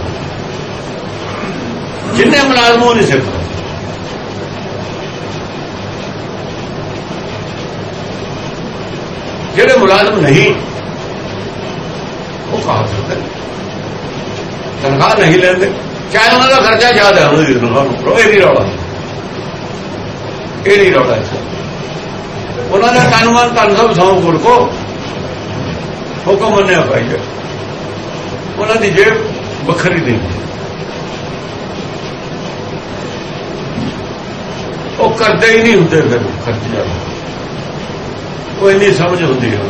ਜਿੰਨੇ ਮੁਲਾਜ਼ਮ ਉਹ ਨਹੀਂ ਸਿੱਖ। ਜਿਹੜੇ ਮੁਲਾਜ਼ਮ ਨਹੀਂ ਉਹ ਕਹਾ ਸਕਦੇ, ਤਨਖਾਹ ਨਹੀਂ ਲੈਂਦੇ, ਚਾਹੇ ਉਹਨਾਂ ਦਾ ਖਰਚਾ ਜ਼ਿਆਦਾ ਹੈ ਉਹਦੀ ਤਨਖਾਹ ਨੂੰ। ਇਹ ਨਹੀਂ ਰੌਲਾ, ਇਹ ਨਹੀਂ ਰੌਲਾ। ਉਹਨਾਂ ਦਾ ਕਾਨੂੰਨ ਤਨ ਸਭ ਸੌਂ ਗੁਰ ਕੋ ਹੁਕਮ ਮੰਨਿਆ ਪਾਈਏ। ਉਹਨਾਂ ਦੀ ਜੇਬ ਵੱਖਰੀ ਨਹੀਂ, ਉਹ ਕਰਦੇ ਹੀ ਨਹੀਂ ਹੁੰਦੇ। ਫਿਰ ਖਰਚਾ ਉਹ ਇੰਨੀ ਸਮਝ ਹੁੰਦੀ ਹੈ।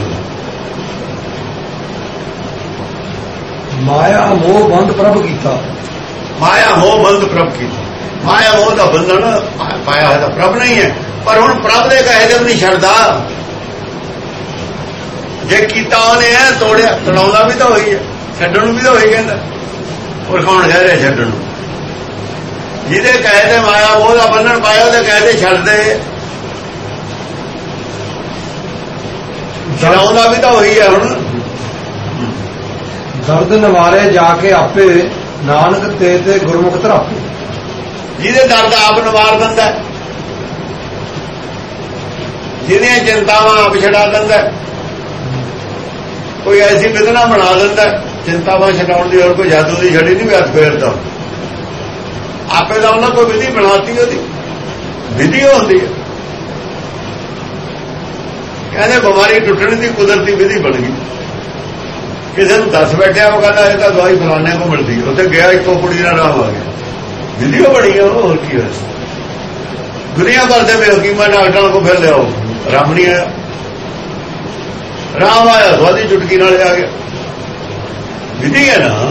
ਮਾਇਆ ਮੋਹ ਬੰਦ ਪ੍ਰਭ ਕੀਤਾ, ਮਾਇਆ ਮੋਹ ਬੰਦ ਪ੍ਰਭ ਕੀਤਾ। ਮਾਇਆ ਮੋਹ ਦਾ ਬੰਧਨ ਪਾਇਆ ਹੋਇਆ ਤਾਂ ਪ੍ਰਭ ਨਹੀਂ ਹੈ, ਪਰ ਹੁਣ ਪ੍ਰਭ ਦੇ ਕਹੇ ਤੇ ਵੀ ਨਹੀਂ ਛੱਡਦਾ। ਜੇ ਕੀਤਾ ਉਹਨੇ ਐ ਤੋੜਿਆ, ਤੜਾਉਂਦਾ ਵੀ ਤਾਂ ਹੋਈ ਹੈ, ਛੱਡਣ ਨੂੰ ਵੀ ਤਾਂ ਹੋਈ ਕਹਿੰਦਾ। ਹੋਰ ਕੌਣ ਕਹਿ ਰਿਹਾ ਛੱਡਣ ਨੂੰ? ਜਿਹਦੇ ਕਹੇ ਤੇ ਮਾਇਆ ਮੋਹ ਦਾ ਬੰਧਨ ਪਾਇਆ ਉਹਦੇ ਕਹੇ ਤੇ ਛੱਡ ਦੇ, ਚਲਾਉਂਦਾ ਵੀ ਤਾਂ ਹੋਈ ਹੈ। ਹੁਣ ਦਰਦ ਨਿਵਾਰੇ ਜਾ ਕੇ ਆਪੇ, ਨਾਨਕ ਤੇ ਗੁਰਮੁਖ ਧਰਾਪੇ। ਜਿਹਦੇ ਦਰਦ ਆਪ ਨਿਵਾਰ ਦਿੰਦਾ, ਜਿਹਦੀਆਂ ਚਿੰਤਾਵਾਂ ਆਪ ਛਡਾ ਦਿੰਦਾ, ਕੋਈ ਐਸੀ ਵਿਧਨਾ ਬਣਾ ਦਿੰਦਾ ਚਿੰਤਾਵਾਂ ਛਡਾਉਣ ਦੀ। ਹੋਰ ਕੋਈ ਜਾਦੂ ਦੀ ਛੜੀ ਨਹੀਂ, ਹੱਥ ਫੇਰਦਾ ਆਪੇ ਦਾ। ਉਹਨਾਂ ਕੋਈ ਵਿਧੀ ਬਣਾਤੀ, ਉਹਦੀ ਵਿਧੀ ਹੁੰਦੀ ਹੈ। ਕਹਿੰਦੇ ਬਿਮਾਰੀ ਟੁੱਟਣ ਦੀ ਕੁਦਰਤੀ ਵਿਧੀ ਬਣ ਗਈ। ਕਿਸੇ ਨੂੰ ਦੱਸ ਬੈਠਿਆ, ਉਹ ਕਹਿੰਦਾ ਇਹ ਤਾਂ ਦਵਾਈ ਫਲਾਣੇ ਕੋ ਮਿਲਦੀ। ਉੱਥੇ ਗਿਆ, ਇੱਕੋ ਕੁੜੀ ਦਾ ਨਾਮ ਆ ਗਿਆ, ਵੀਡੀਓ ਬਣੀ ਆ। ਹੋਰ ਕੀ ਹੋਇਆ? ਦੁਨੀਆ ਭਰ ਦੇ ਹਕੀਮਾਂ ਡਾਕਟਰਾਂ ਕੋ ਫਿਰ ਲਿਆਓ, ਰਾਮ ਨਹੀਂ ਆਇਆ। ਰਾਮ ਆਇਆ ਦਵਾਈ ਚੁਟਕੀ ਨਾਲ ਆ ਗਿਆ। ਵਿਧੀ ਹੈ ਨਾ,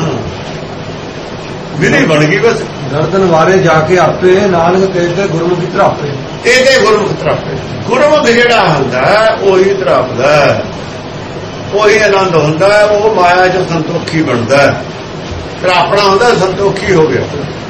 ਵਿਧੀ ਬਣ ਗਈ ਬਸ। ਦਰਦ ਨਿਵਾਰੇ ਜਾ ਕੇ ਆਪੇ, ਨਾਨਕ ਤੇ ਗੁਰਮੁਖ ਧਰਾਪੇ। ਇਹਦੇ ਗੁਰਮੁਖ ਧਰਾਪੇ। ਗੁਰਮੁਖ ਜਿਹੜਾ ਹੁੰਦਾ ਉਹੀ ਧਰਾਪਦਾ, ਉਹੀ ਆਨੰਦ ਹੁੰਦਾ। ਉਹ ਮਾਇਆ ਚ ਸੰਤੋਖੀ ਬਣਦਾ। ਧਰਾਪਣਾ ਹੁੰਦਾ ਸੰਤੋਖੀ ਹੋ ਗਿਆ।